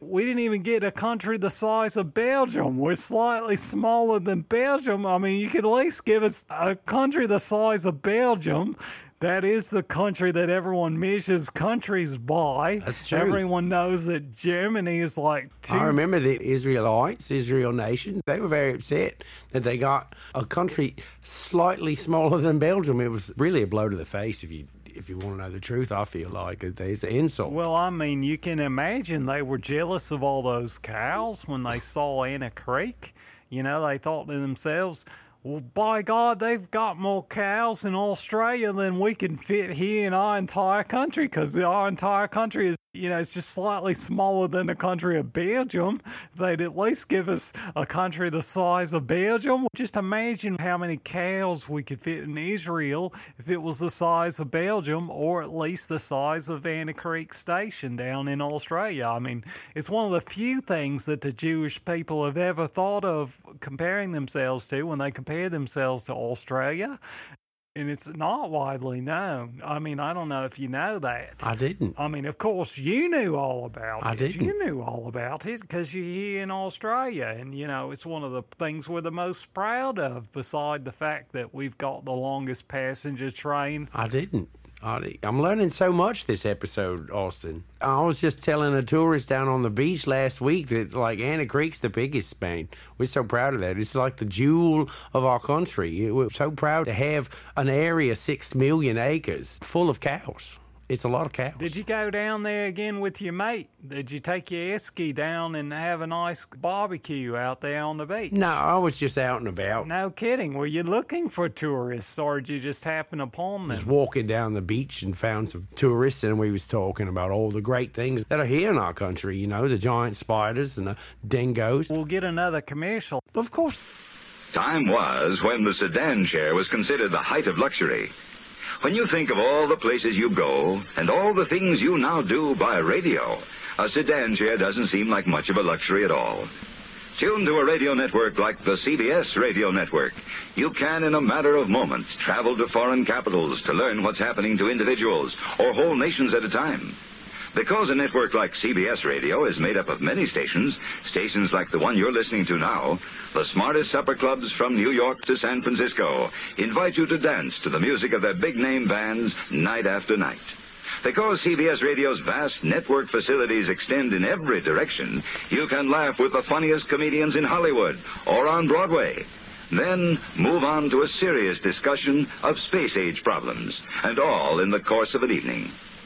We didn't even get a country the size of Belgium. We're slightly smaller than Belgium. I mean, you could at least give us a country the size of Belgium. That is the country that everyone measures countries by. That's true. Everyone knows that Germany is like I remember the Israelites, Israel nation, they were very upset that they got a country slightly smaller than Belgium. It was really a blow to the face if you want to know the truth. I feel like it's an insult. Well, I mean, you can imagine they were jealous of all those cows when they saw Anna Creek. You know, they thought to themselves, well, by God, they've got more cows in Australia than we can fit here in our entire country, because our entire country is, you know, it's just slightly smaller than the country of Belgium. They'd at least give us a country the size of Belgium. Just imagine how many cows we could fit in Israel if it was the size of Belgium, or at least the size of Anna Creek Station down in Australia. I mean, it's one of the few things that the Jewish people have ever thought of comparing themselves to when they compare themselves to Australia. And it's not widely known. I mean, I don't know if you know that. I didn't. I mean, of course, you knew all about it. I didn't. You knew all about it because you're here in Australia. And, you know, it's one of the things we're the most proud of, beside the fact that we've got the longest passenger train. I didn't. I'm learning so much this episode, Austin. I was just telling a tourist down on the beach last week that, like, Anna Creek's the biggest Spain. We're so proud of that. It's like the jewel of our country. We're so proud to have an area 6 million acres full of cows. It's a lot of cows. Did you go down there again with your mate? Did you take your esky down and have a nice barbecue out there on the beach? No, I was just out and about. No kidding. Were you looking for tourists, or did you just happen upon them? Just walking down the beach and found some tourists, and we was talking about all the great things that are here in our country, you know, the giant spiders and the dingoes. We'll get another commercial. Of course. Time was when the sedan chair was considered the height of luxury. When you think of all the places you go and all the things you now do by radio, a sedan chair doesn't seem like much of a luxury at all. Tuned to a radio network like the CBS radio network, you can, in a matter of moments, travel to foreign capitals to learn what's happening to individuals or whole nations at a time. Because a network like CBS Radio is made up of many stations like the one you're listening to now, the smartest supper clubs from New York to San Francisco invite you to dance to the music of their big-name bands night after night. Because CBS Radio's vast network facilities extend in every direction, you can laugh with the funniest comedians in Hollywood or on Broadway. Then move on to a serious discussion of space-age problems, and all in the course of an evening.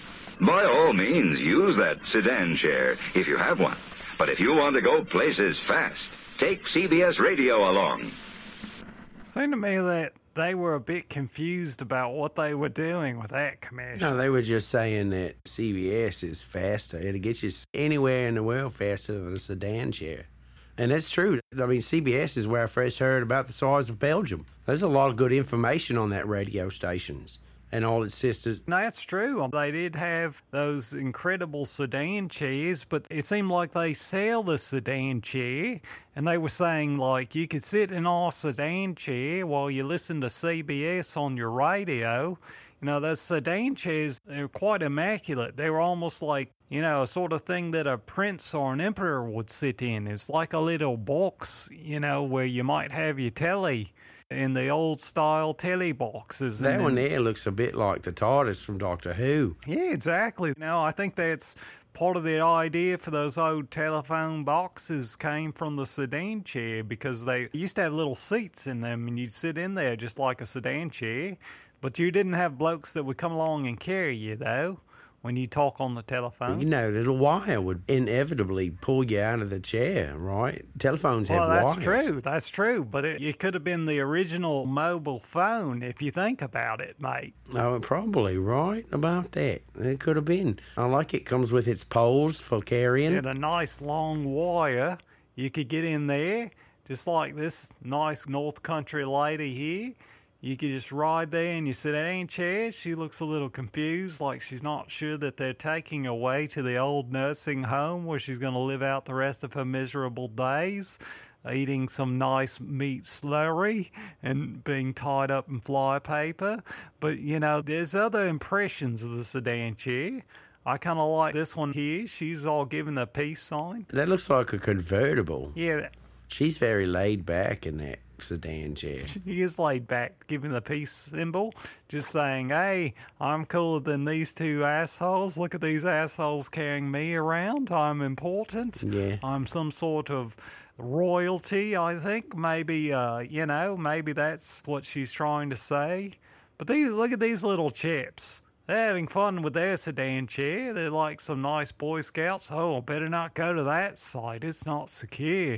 By all means, use that sedan chair if you have one. But if you want to go places fast, take CBS Radio along. It seemed to me that they were a bit confused about what they were doing with that commercial. No, they were just saying that CBS is faster. It'll get you anywhere in the world faster than a sedan chair. And that's true. I mean, CBS is where I first heard about the size of Belgium. There's a lot of good information on that radio stations and all its sisters. That's true. They did have those incredible sedan chairs, but it seemed like they sell the sedan chair, and they were saying, like, you could sit in our sedan chair while you listen to CBS on your radio. You know, those sedan chairs, they're quite immaculate. They were almost like, you know, a sort of thing that a prince or an emperor would sit in. It's like a little box, you know, where you might have your telly in the old style telly boxes. That one there looks a bit like the TARDIS from Doctor Who. Yeah, exactly. Now, I think that's part of the idea for those old telephone boxes came from the sedan chair, because they used to have little seats in them and you'd sit in there just like a sedan chair, but you didn't have blokes that would come along and carry you, though, when you talk on the telephone. You know, little wire would inevitably pull you out of the chair, right? Telephones have wires. Well, that's true. But it could have been the original mobile phone, if you think about it, mate. Oh, probably right about that. It could have been. I like it comes with its poles for carrying. And a nice long wire. You could get in there, just like this nice North Country lady here. You could just ride there and you sit down in chair. She looks a little confused, like she's not sure that they're taking her away to the old nursing home where she's going to live out the rest of her miserable days, eating some nice meat slurry and being tied up in flypaper. But, you know, there's other impressions of the sedan chair. I kind of like this one here. She's all giving the peace sign. That looks like a convertible. Yeah, She's very laid back in that sedan chair. he is laid back, giving the peace symbol, just saying, hey, I'm cooler than these two assholes. Look at these assholes carrying me around. I'm important. Yeah. I'm some sort of royalty, I think. Maybe, maybe that's what she's trying to say. But look at these little chaps. They're having fun with their sedan chair. They're like some nice Boy Scouts. Oh, better not go to that site. It's not secure.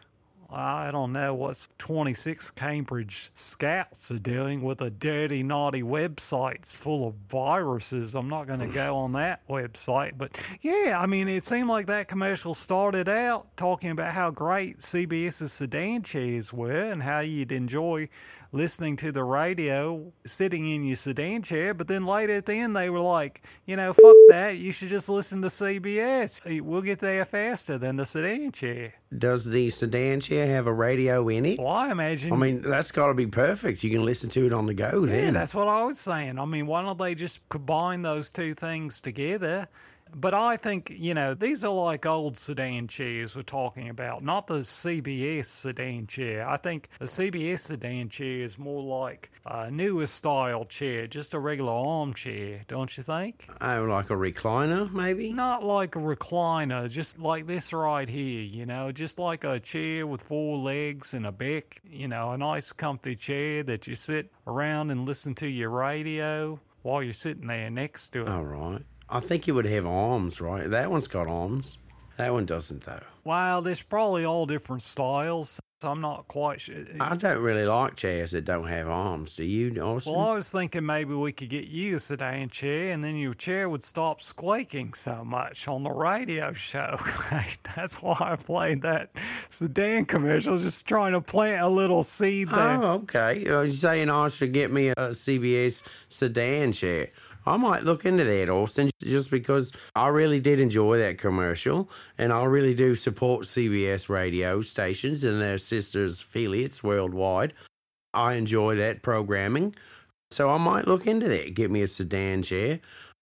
I don't know what 26 Cambridge Scouts are doing with a dirty, naughty website full of viruses. I'm not going to go on that website. But yeah, I mean, it seemed like that commercial started out talking about how great CBS's sedan chairs were and how you'd enjoy listening to the radio sitting in your sedan chair. But then later at the end, they were like, fuck that. You should just listen to CBS. We'll get there faster than the sedan chair. Does the sedan chair have a radio in it? Well, I imagine. I mean, that's got to be perfect. You can listen to it on the go then. Yeah, that's what I was saying. I mean, why don't they just combine those two things together? But I think, these are like old sedan chairs we're talking about, not the CBS sedan chair. I think the CBS sedan chair is more like a newer style chair, just a regular armchair, don't you think? Oh, like a recliner, maybe? Not like a recliner, just like this right here, just like a chair with 4 legs and a back, a nice comfy chair that you sit around and listen to your radio while you're sitting there next to it. All right. I think it would have arms, right? That one's got arms. That one doesn't, though. Well, there's probably all different styles. So I'm not quite sure. I don't really like chairs that don't have arms. Do you, Austin? Well, I was thinking maybe we could get you a sedan chair and then your chair would stop squeaking so much on the radio show. That's why I played that sedan commercial, just trying to plant a little seed there. Oh, okay. You're saying I should get me a CBS sedan chair. I might look into that, Austin, just because I really did enjoy that commercial, and I really do support CBS radio stations and their sisters affiliates worldwide. I enjoy that programming, so I might look into that, get me a sedan chair.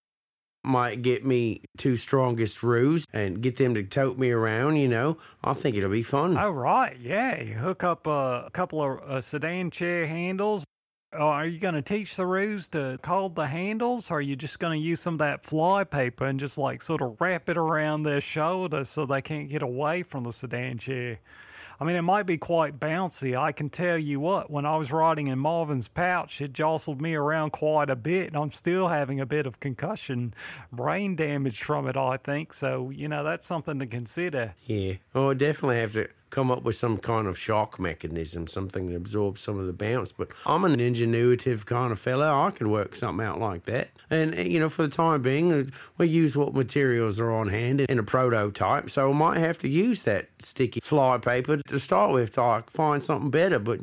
Might get me 2 strongest roos and get them to tote me around, I think it'll be fun. Oh, right, yeah. You hook up a couple of sedan chair handles. Are you going to teach the roos to hold the handles, or are you just going to use some of that fly paper and just sort of wrap it around their shoulder so they can't get away from the sedan chair? I mean, it might be quite bouncy. I can tell you what, when I was riding in Marvin's Pouch, it jostled me around quite a bit, and I'm still having a bit of concussion brain damage from it, I think. So, that's something to consider. Yeah. Oh, I definitely have to come up with some kind of shock mechanism, something that absorbs some of the bounce. But I'm an ingenuitive kind of fellow. I could work something out like that. And, for the time being, we use what materials are on hand in a prototype. So I might have to use that sticky fly paper to start with till I find something better. But,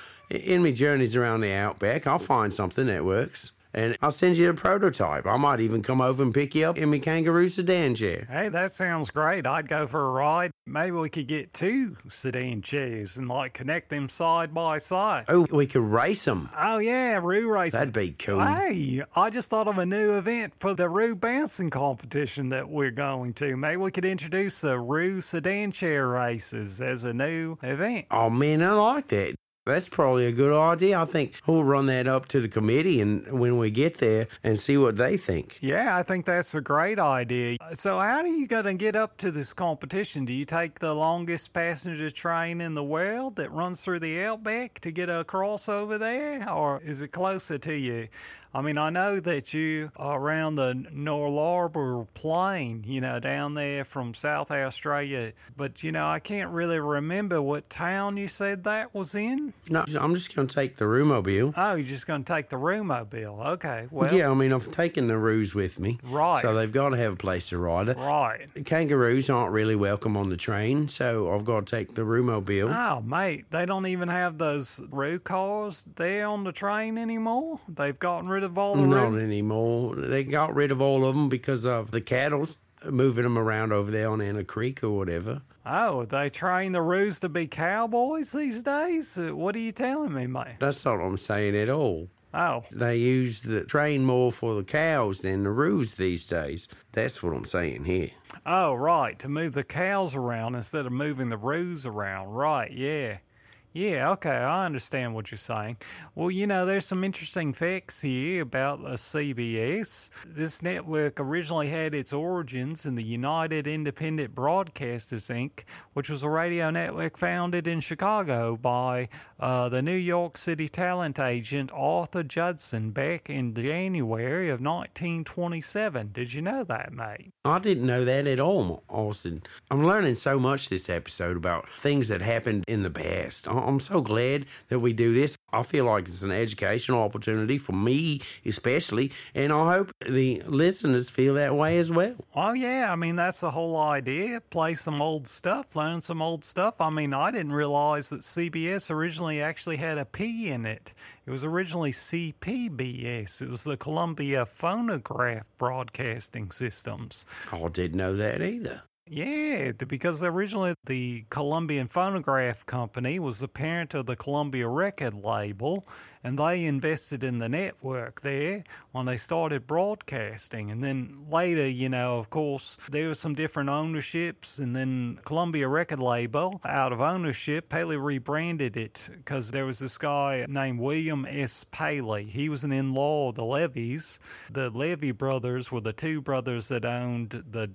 in my journeys around the outback, I'll find something that works. And I'll send you a prototype. I might even come over and pick you up in my kangaroo sedan chair. Hey, that sounds great. I'd go for a ride. Maybe we could get 2 sedan chairs and connect them side by side. Oh, we could race them. Oh, yeah, Roo races. That'd be cool. Hey, I just thought of a new event for the Roo bouncing competition that we're going to. Maybe we could introduce the Roo sedan chair races as a new event. Oh, man, I like that. That's probably a good idea. I think we'll run that up to the committee and when we get there and see what they think. Yeah, I think that's a great idea. So how are you going to get up to this competition? Do you take the longest passenger train in the world that runs through the outback to get across over there? Or is it closer to you? I mean, I know that you are around the Norlarbor Plain, down there from South Australia. But, I can't really remember what town you said that was in. No, I'm just going to take the Roomobile. Oh, you're just going to take the Roomobile. Okay, well. Yeah, I mean, I'm taking the roos with me. Right. So they've got to have a place to ride it. Right. Kangaroos aren't really welcome on the train, so I've got to take the Roomobile. Oh, mate, they don't even have those Roo cars there on the train anymore? They've gotten rid of all the Not anymore. They got rid of all of them because of the cattle, moving them around over there on Anna Creek or whatever. Oh, they train the roos to be cowboys these days? What are you telling me, mate? That's not what I'm saying at all. Oh. They use the train more for the cows than the roos these days. That's what I'm saying here. Oh, right, to move the cows around instead of moving the roos around. Right, yeah. Yeah, okay, I understand what you're saying. Well, there's some interesting facts here about CBS. This network originally had its origins in the United Independent Broadcasters, Inc., which was a radio network founded in Chicago by the New York City talent agent Arthur Judson back in January of 1927. Did you know that, mate? I didn't know that at all, Austin. I'm learning so much this episode about things that happened in the past. I'm so glad that we do this. I feel like it's an educational opportunity for me especially, and I hope the listeners feel that way as well. Oh, yeah. I mean, that's the whole idea. Play some old stuff, learn some old stuff. I mean, I didn't realize that CBS originally actually had a P in it. It was originally CPBS. It was the Columbia Phonograph Broadcasting Systems. I didn't know that either. Yeah, because originally the Columbian Phonograph Company was the parent of the Columbia record label, and they invested in the network there when they started broadcasting. And then later, of course, there were some different ownerships, and then Columbia record label, out of ownership, Paley rebranded it because there was this guy named William S. Paley. He was an in-law of the Levies. The Levy brothers were the two brothers that owned the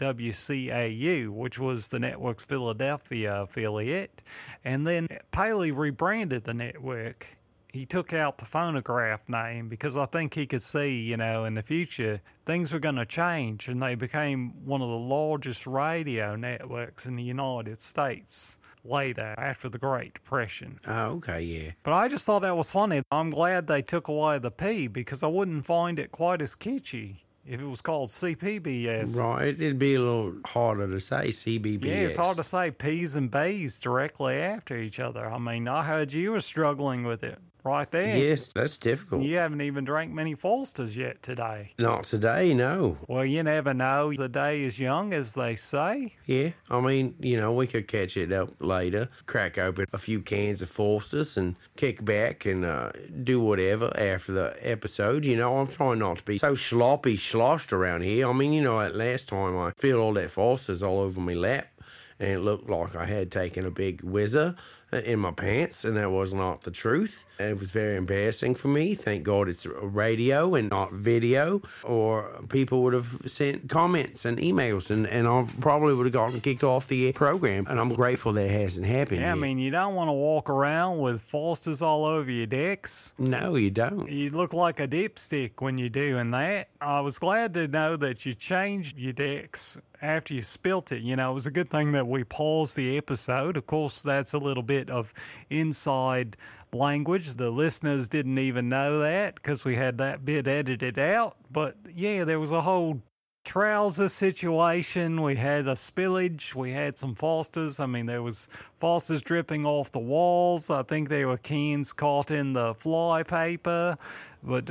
WCAU, which was the network's Philadelphia affiliate. And then Paley rebranded the network. He took out the phonograph name because I think he could see, in the future, things were going to change, and they became one of the largest radio networks in the United States later, after the Great Depression. Oh, okay, yeah. But I just thought that was funny. I'm glad they took away the P because I wouldn't find it quite as kitschy if it was called CPBS. Right, it'd be a little harder to say CBBS. Yeah, it's hard to say P's and B's directly after each other. I mean, I heard you were struggling with it right there. Yes, that's difficult. You haven't even drank many Forsters yet today. Not today, no. Well, you never know. The day is young, as they say. Yeah, I mean, we could catch it up later, crack open a few cans of Forsters and kick back and do whatever after the episode. I'm trying not to be so sloppy sloshed around here. I mean, that last time I spilled all that Forsters all over my lap, and it looked like I had taken a big whizzer in my pants, and that was not the truth. And it was very embarrassing for me. Thank God it's radio and not video, or people would have sent comments and emails, and I probably would have gotten kicked off the program, and I'm grateful that hasn't happened yet. I mean, you don't want to walk around with Forsters all over your decks. No, you don't. You look like a dipstick when you're doing that. I was glad to know that you changed your decks after you spilt it. It was a good thing that we paused the episode. Of course, that's a little bit of inside language. The listeners didn't even know that because we had that bit edited out. But yeah, there was a whole trouser situation. We had a spillage. We had some Forsters. I mean, there was Forsters dripping off the walls. I think there were cans caught in the fly paper. But,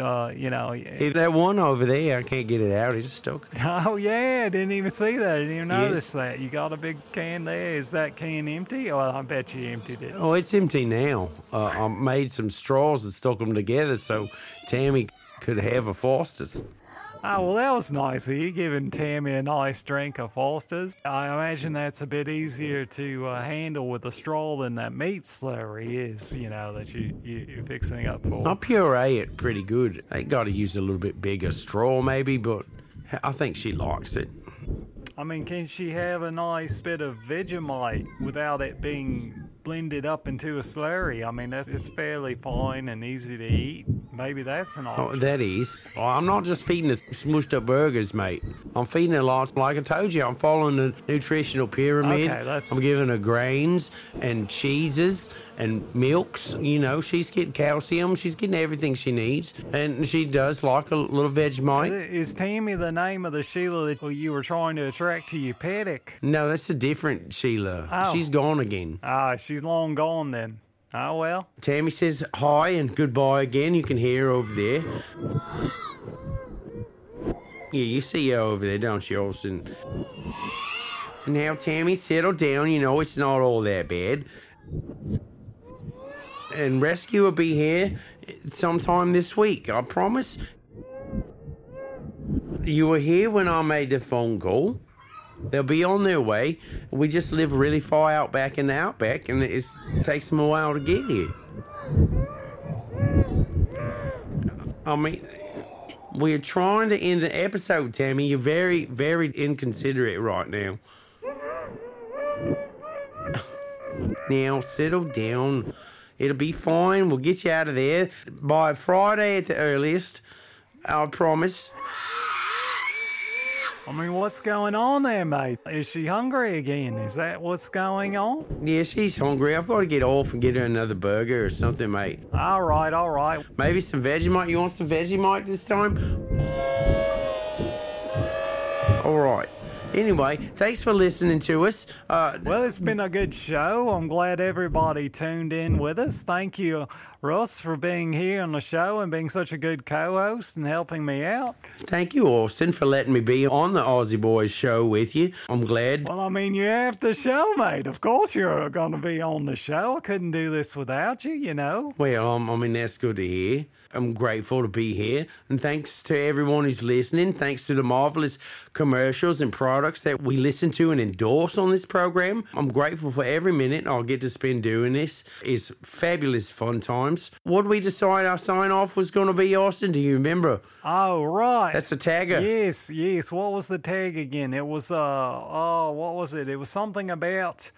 Hey, that one over there, I can't get it out. It's stuck. Oh, yeah. I didn't even see that. I didn't even notice that. You got a big can there. Is that can empty? Oh, I bet you emptied it. Oh, it's empty now. I made some straws and stuck them together so Tammy could have a Foster's. Oh, well, that was nice of you, giving Tammy a nice drink of Foster's. I imagine that's a bit easier to handle with a straw than that meat slurry is, that you're fixing up for. I puree it pretty good. They got to use a little bit bigger straw maybe, but I think she likes it. I mean, can she have a nice bit of Vegemite without it being blended up into a slurry? I mean, it's fairly fine and easy to eat. Maybe that's an option. Oh, that is. I'm not just feeding her smushed up burgers, mate. I'm feeding her lots. Like I told you, I'm following the nutritional pyramid. Okay, I'm giving her grains and cheeses and milks. She's getting calcium. She's getting everything she needs. And she does like a little Vegemite. Is Tammy the name of the Sheila that you were trying to attract to your paddock? No, that's a different Sheila. Oh. She's gone again. She's long gone then. Oh, well. Tammy says hi and goodbye again. You can hear her over there. Yeah, you see her over there, don't you, Olsen? Now, Tammy, settle down. It's not all that bad. And rescue will be here sometime this week, I promise. You were here when I made the phone call. They'll be on their way. We just live really far out back in the outback, and it takes them a while to get here. I mean, we're trying to end the episode, Tammy. You're very, very inconsiderate right now. Now, settle down. It'll be fine. We'll get you out of there by Friday at the earliest. I promise. I mean, what's going on there, mate? Is she hungry again? Is that what's going on? Yeah, she's hungry. I've got to get off and get her another burger or something, mate. All right. Maybe some Vegemite. You want some Vegemite this time? All right. Anyway, thanks for listening to us. Well, it's been a good show. I'm glad everybody tuned in with us. Thank you, Russ, for being here on the show and being such a good co-host and helping me out. Thank you, Austin, for letting me be on the Aussie Boys show with you. I'm glad. Well, I mean, you're after the show, mate. Of course you're going to be on the show. I couldn't do this without you, you know. Well, I mean, that's good to hear. I'm grateful to be here. And thanks to everyone who's listening. Thanks to the marvelous commercials and products that we listen to and endorse on this program. I'm grateful for every minute I'll get to spend doing this. It's fabulous fun times. What did we decide our sign-off was going to be, Austin? Do you remember? Oh, right. That's a tagger. Yes. What was the tag again? It was, what was it? It was something about...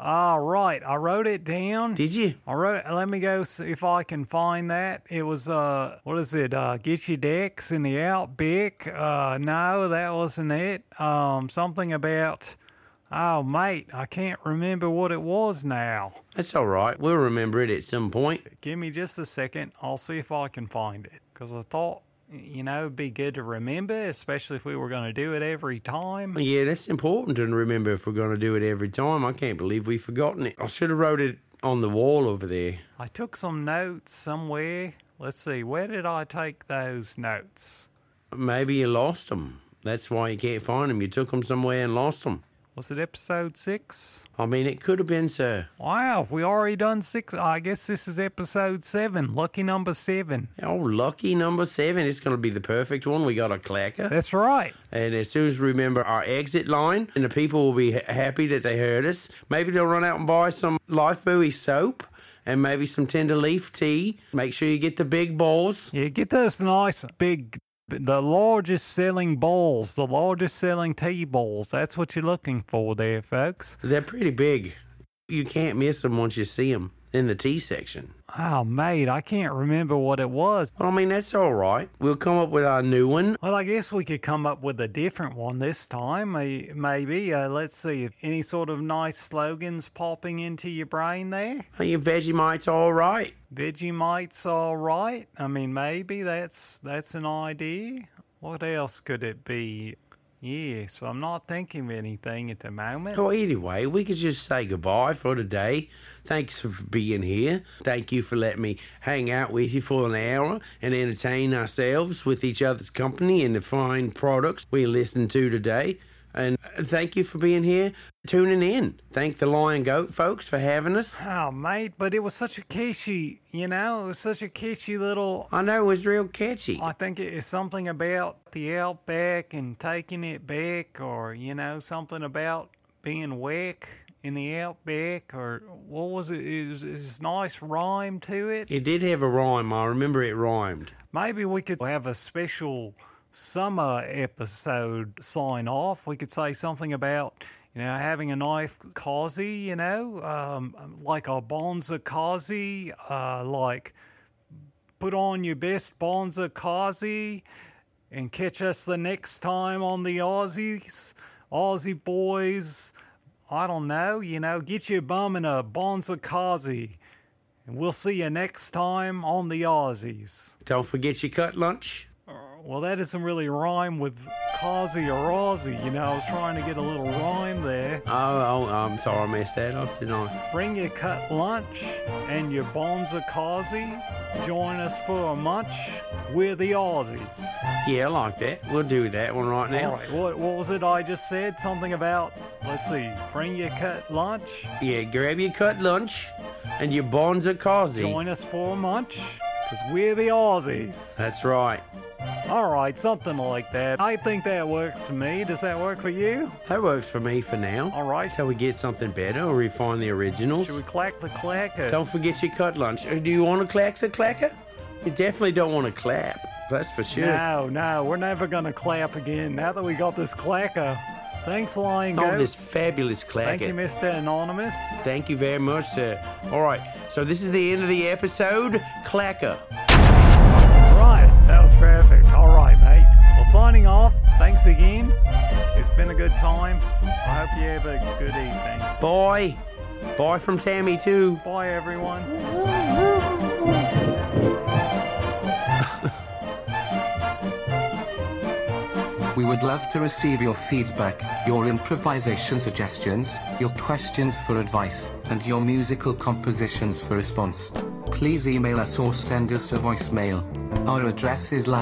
right. I wrote it down. Did you? I wrote it. Let me go see if I can find that. It was, what is it? Get your decks in the outback. No, that wasn't it. Something about, oh, mate, I can't remember what it was now. That's all right. We'll remember it at some point. Give me just a second. I'll see if I can find it. Because I thought, you know, it'd be good to remember, especially if we were going to do it every time. Yeah, that's important to remember if we're going to do it every time. I can't believe we've forgotten it. I should have wrote it on the wall over there. I took some notes somewhere. Let's see, where did I take those notes? Maybe you lost them. That's why you can't find them. You took them somewhere and lost them. Was it episode 6? I mean, it could have been, sir. Wow, we already done 6. I guess this is episode 7. Lucky number 7. Oh, lucky number 7. It's going to be the perfect one. We got a clacker. That's right. And as soon as we remember our exit line, and the people will be happy that they heard us, maybe they'll run out and buy some Life Buoy soap and maybe some Tender Leaf tea. Make sure you get the big balls. Yeah, get those nice big... The largest selling bowls, the largest selling tea bowls. That's what you're looking for there, folks. They're pretty big. You can't miss them once you see them in the tea section. Oh, mate, I can't remember what it was. Well, I mean, that's all right. We'll come up with our new one. Well, I guess we could come up with a different one this time. Maybe. Let's see. Any sort of nice slogans popping into your brain there? Are your Vegemite's all right? Vegemite's all right. I mean, maybe that's an idea. What else could it be? Yeah, so I'm not thinking of anything at the moment. Oh, anyway, we could just say goodbye for today. Thanks for being here. Thank you for letting me hang out with you for an hour and entertain ourselves with each other's company and the fine products we listened to today. And thank you for being here, tuning in. Thank the Lion Goat folks for having us. Oh, mate, but it was such a catchy, you know, it was such a catchy little... I know, it was real catchy. I think it is something about the outback and taking it back, or, you know, something about being whack in the outback, or what was it? It was a nice rhyme to it. It did have a rhyme. I remember it rhymed. Maybe we could have a special summer episode sign off. We could say something about, you know, having a nice cozy, you know, like a Bonza cozy, like put on your best Bonza cozy and catch us the next time on the Aussie Boys. I don't know, you know, get your bum in a Bonza cozy. And we'll see you next time on the Aussies. Don't forget your cut lunch. Well, that doesn't really rhyme with Causey or Aussie. You know, I was trying to get a little rhyme there. Oh, I'm sorry I messed that up tonight. Bring your cut lunch and your Bonza Causey. Join us for a munch. We're the Aussies. Yeah, I like that. We'll do that one right now. All right, what was it I just said? Something about, let's see, bring your cut lunch? Yeah, grab your cut lunch and your bonds are cozy. Join us for lunch, because we're the Aussies. That's right. All right, something like that. I think that works for me. Does that work for you? That works for me for now. All right. Till we get something better or refine the originals. Should we clack the clacker? Don't forget your cut lunch. Do you want to clack the clacker? You definitely don't want to clap. That's for sure. No, we're never going to clap again now that we got this clacker. Thanks, Lion Goat. Oh, this fabulous clacker. Thank you, Mr. Anonymous. Thank you very much, sir. All right, so this is the end of the episode. Clacker. Right, that was perfect. All right, mate. Well, signing off. Thanks again. It's been a good time. I hope you have a good evening. Bye. Bye from Tammy, too. Bye, everyone. We would love to receive your feedback, your improvisation suggestions, your questions for advice, and your musical compositions for response. Please email us or send us a voicemail. Our address is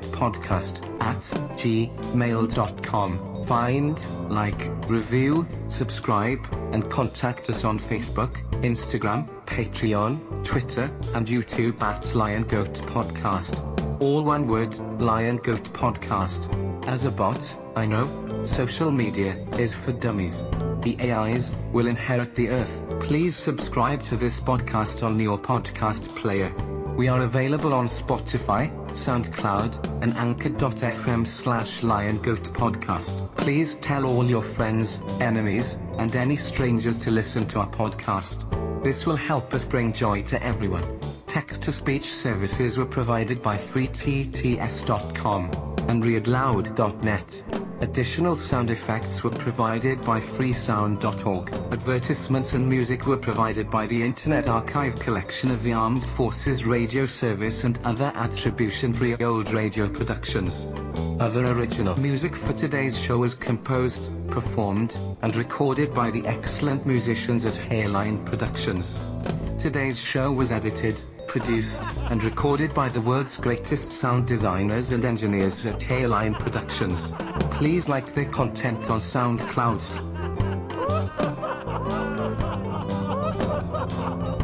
liongoatpodcast@gmail.com. Find, like, review, subscribe, and contact us on Facebook, Instagram, Patreon, Twitter, and YouTube @Lion Goat Podcast. All one word, Lion Goat Podcast. As a bot, I know, social media is for dummies. The AIs will inherit the earth. Please subscribe to this podcast on your podcast player. We are available on Spotify, SoundCloud, and Anchor.fm/Lion Goat Podcast. Please tell all your friends, enemies, and any strangers to listen to our podcast. This will help us bring joy to everyone. Text-to-speech services were provided by freetts.com and readloud.net. Additional sound effects were provided by freesound.org. Advertisements and music were provided by the Internet Archive collection of the Armed Forces Radio Service and other attribution-free old radio productions. Other original music for today's show was composed, performed, and recorded by the excellent musicians at Hairline Productions. Today's show was edited, produced, and recorded by the world's greatest sound designers and engineers at Hairline Productions. Please like their content on SoundCloud.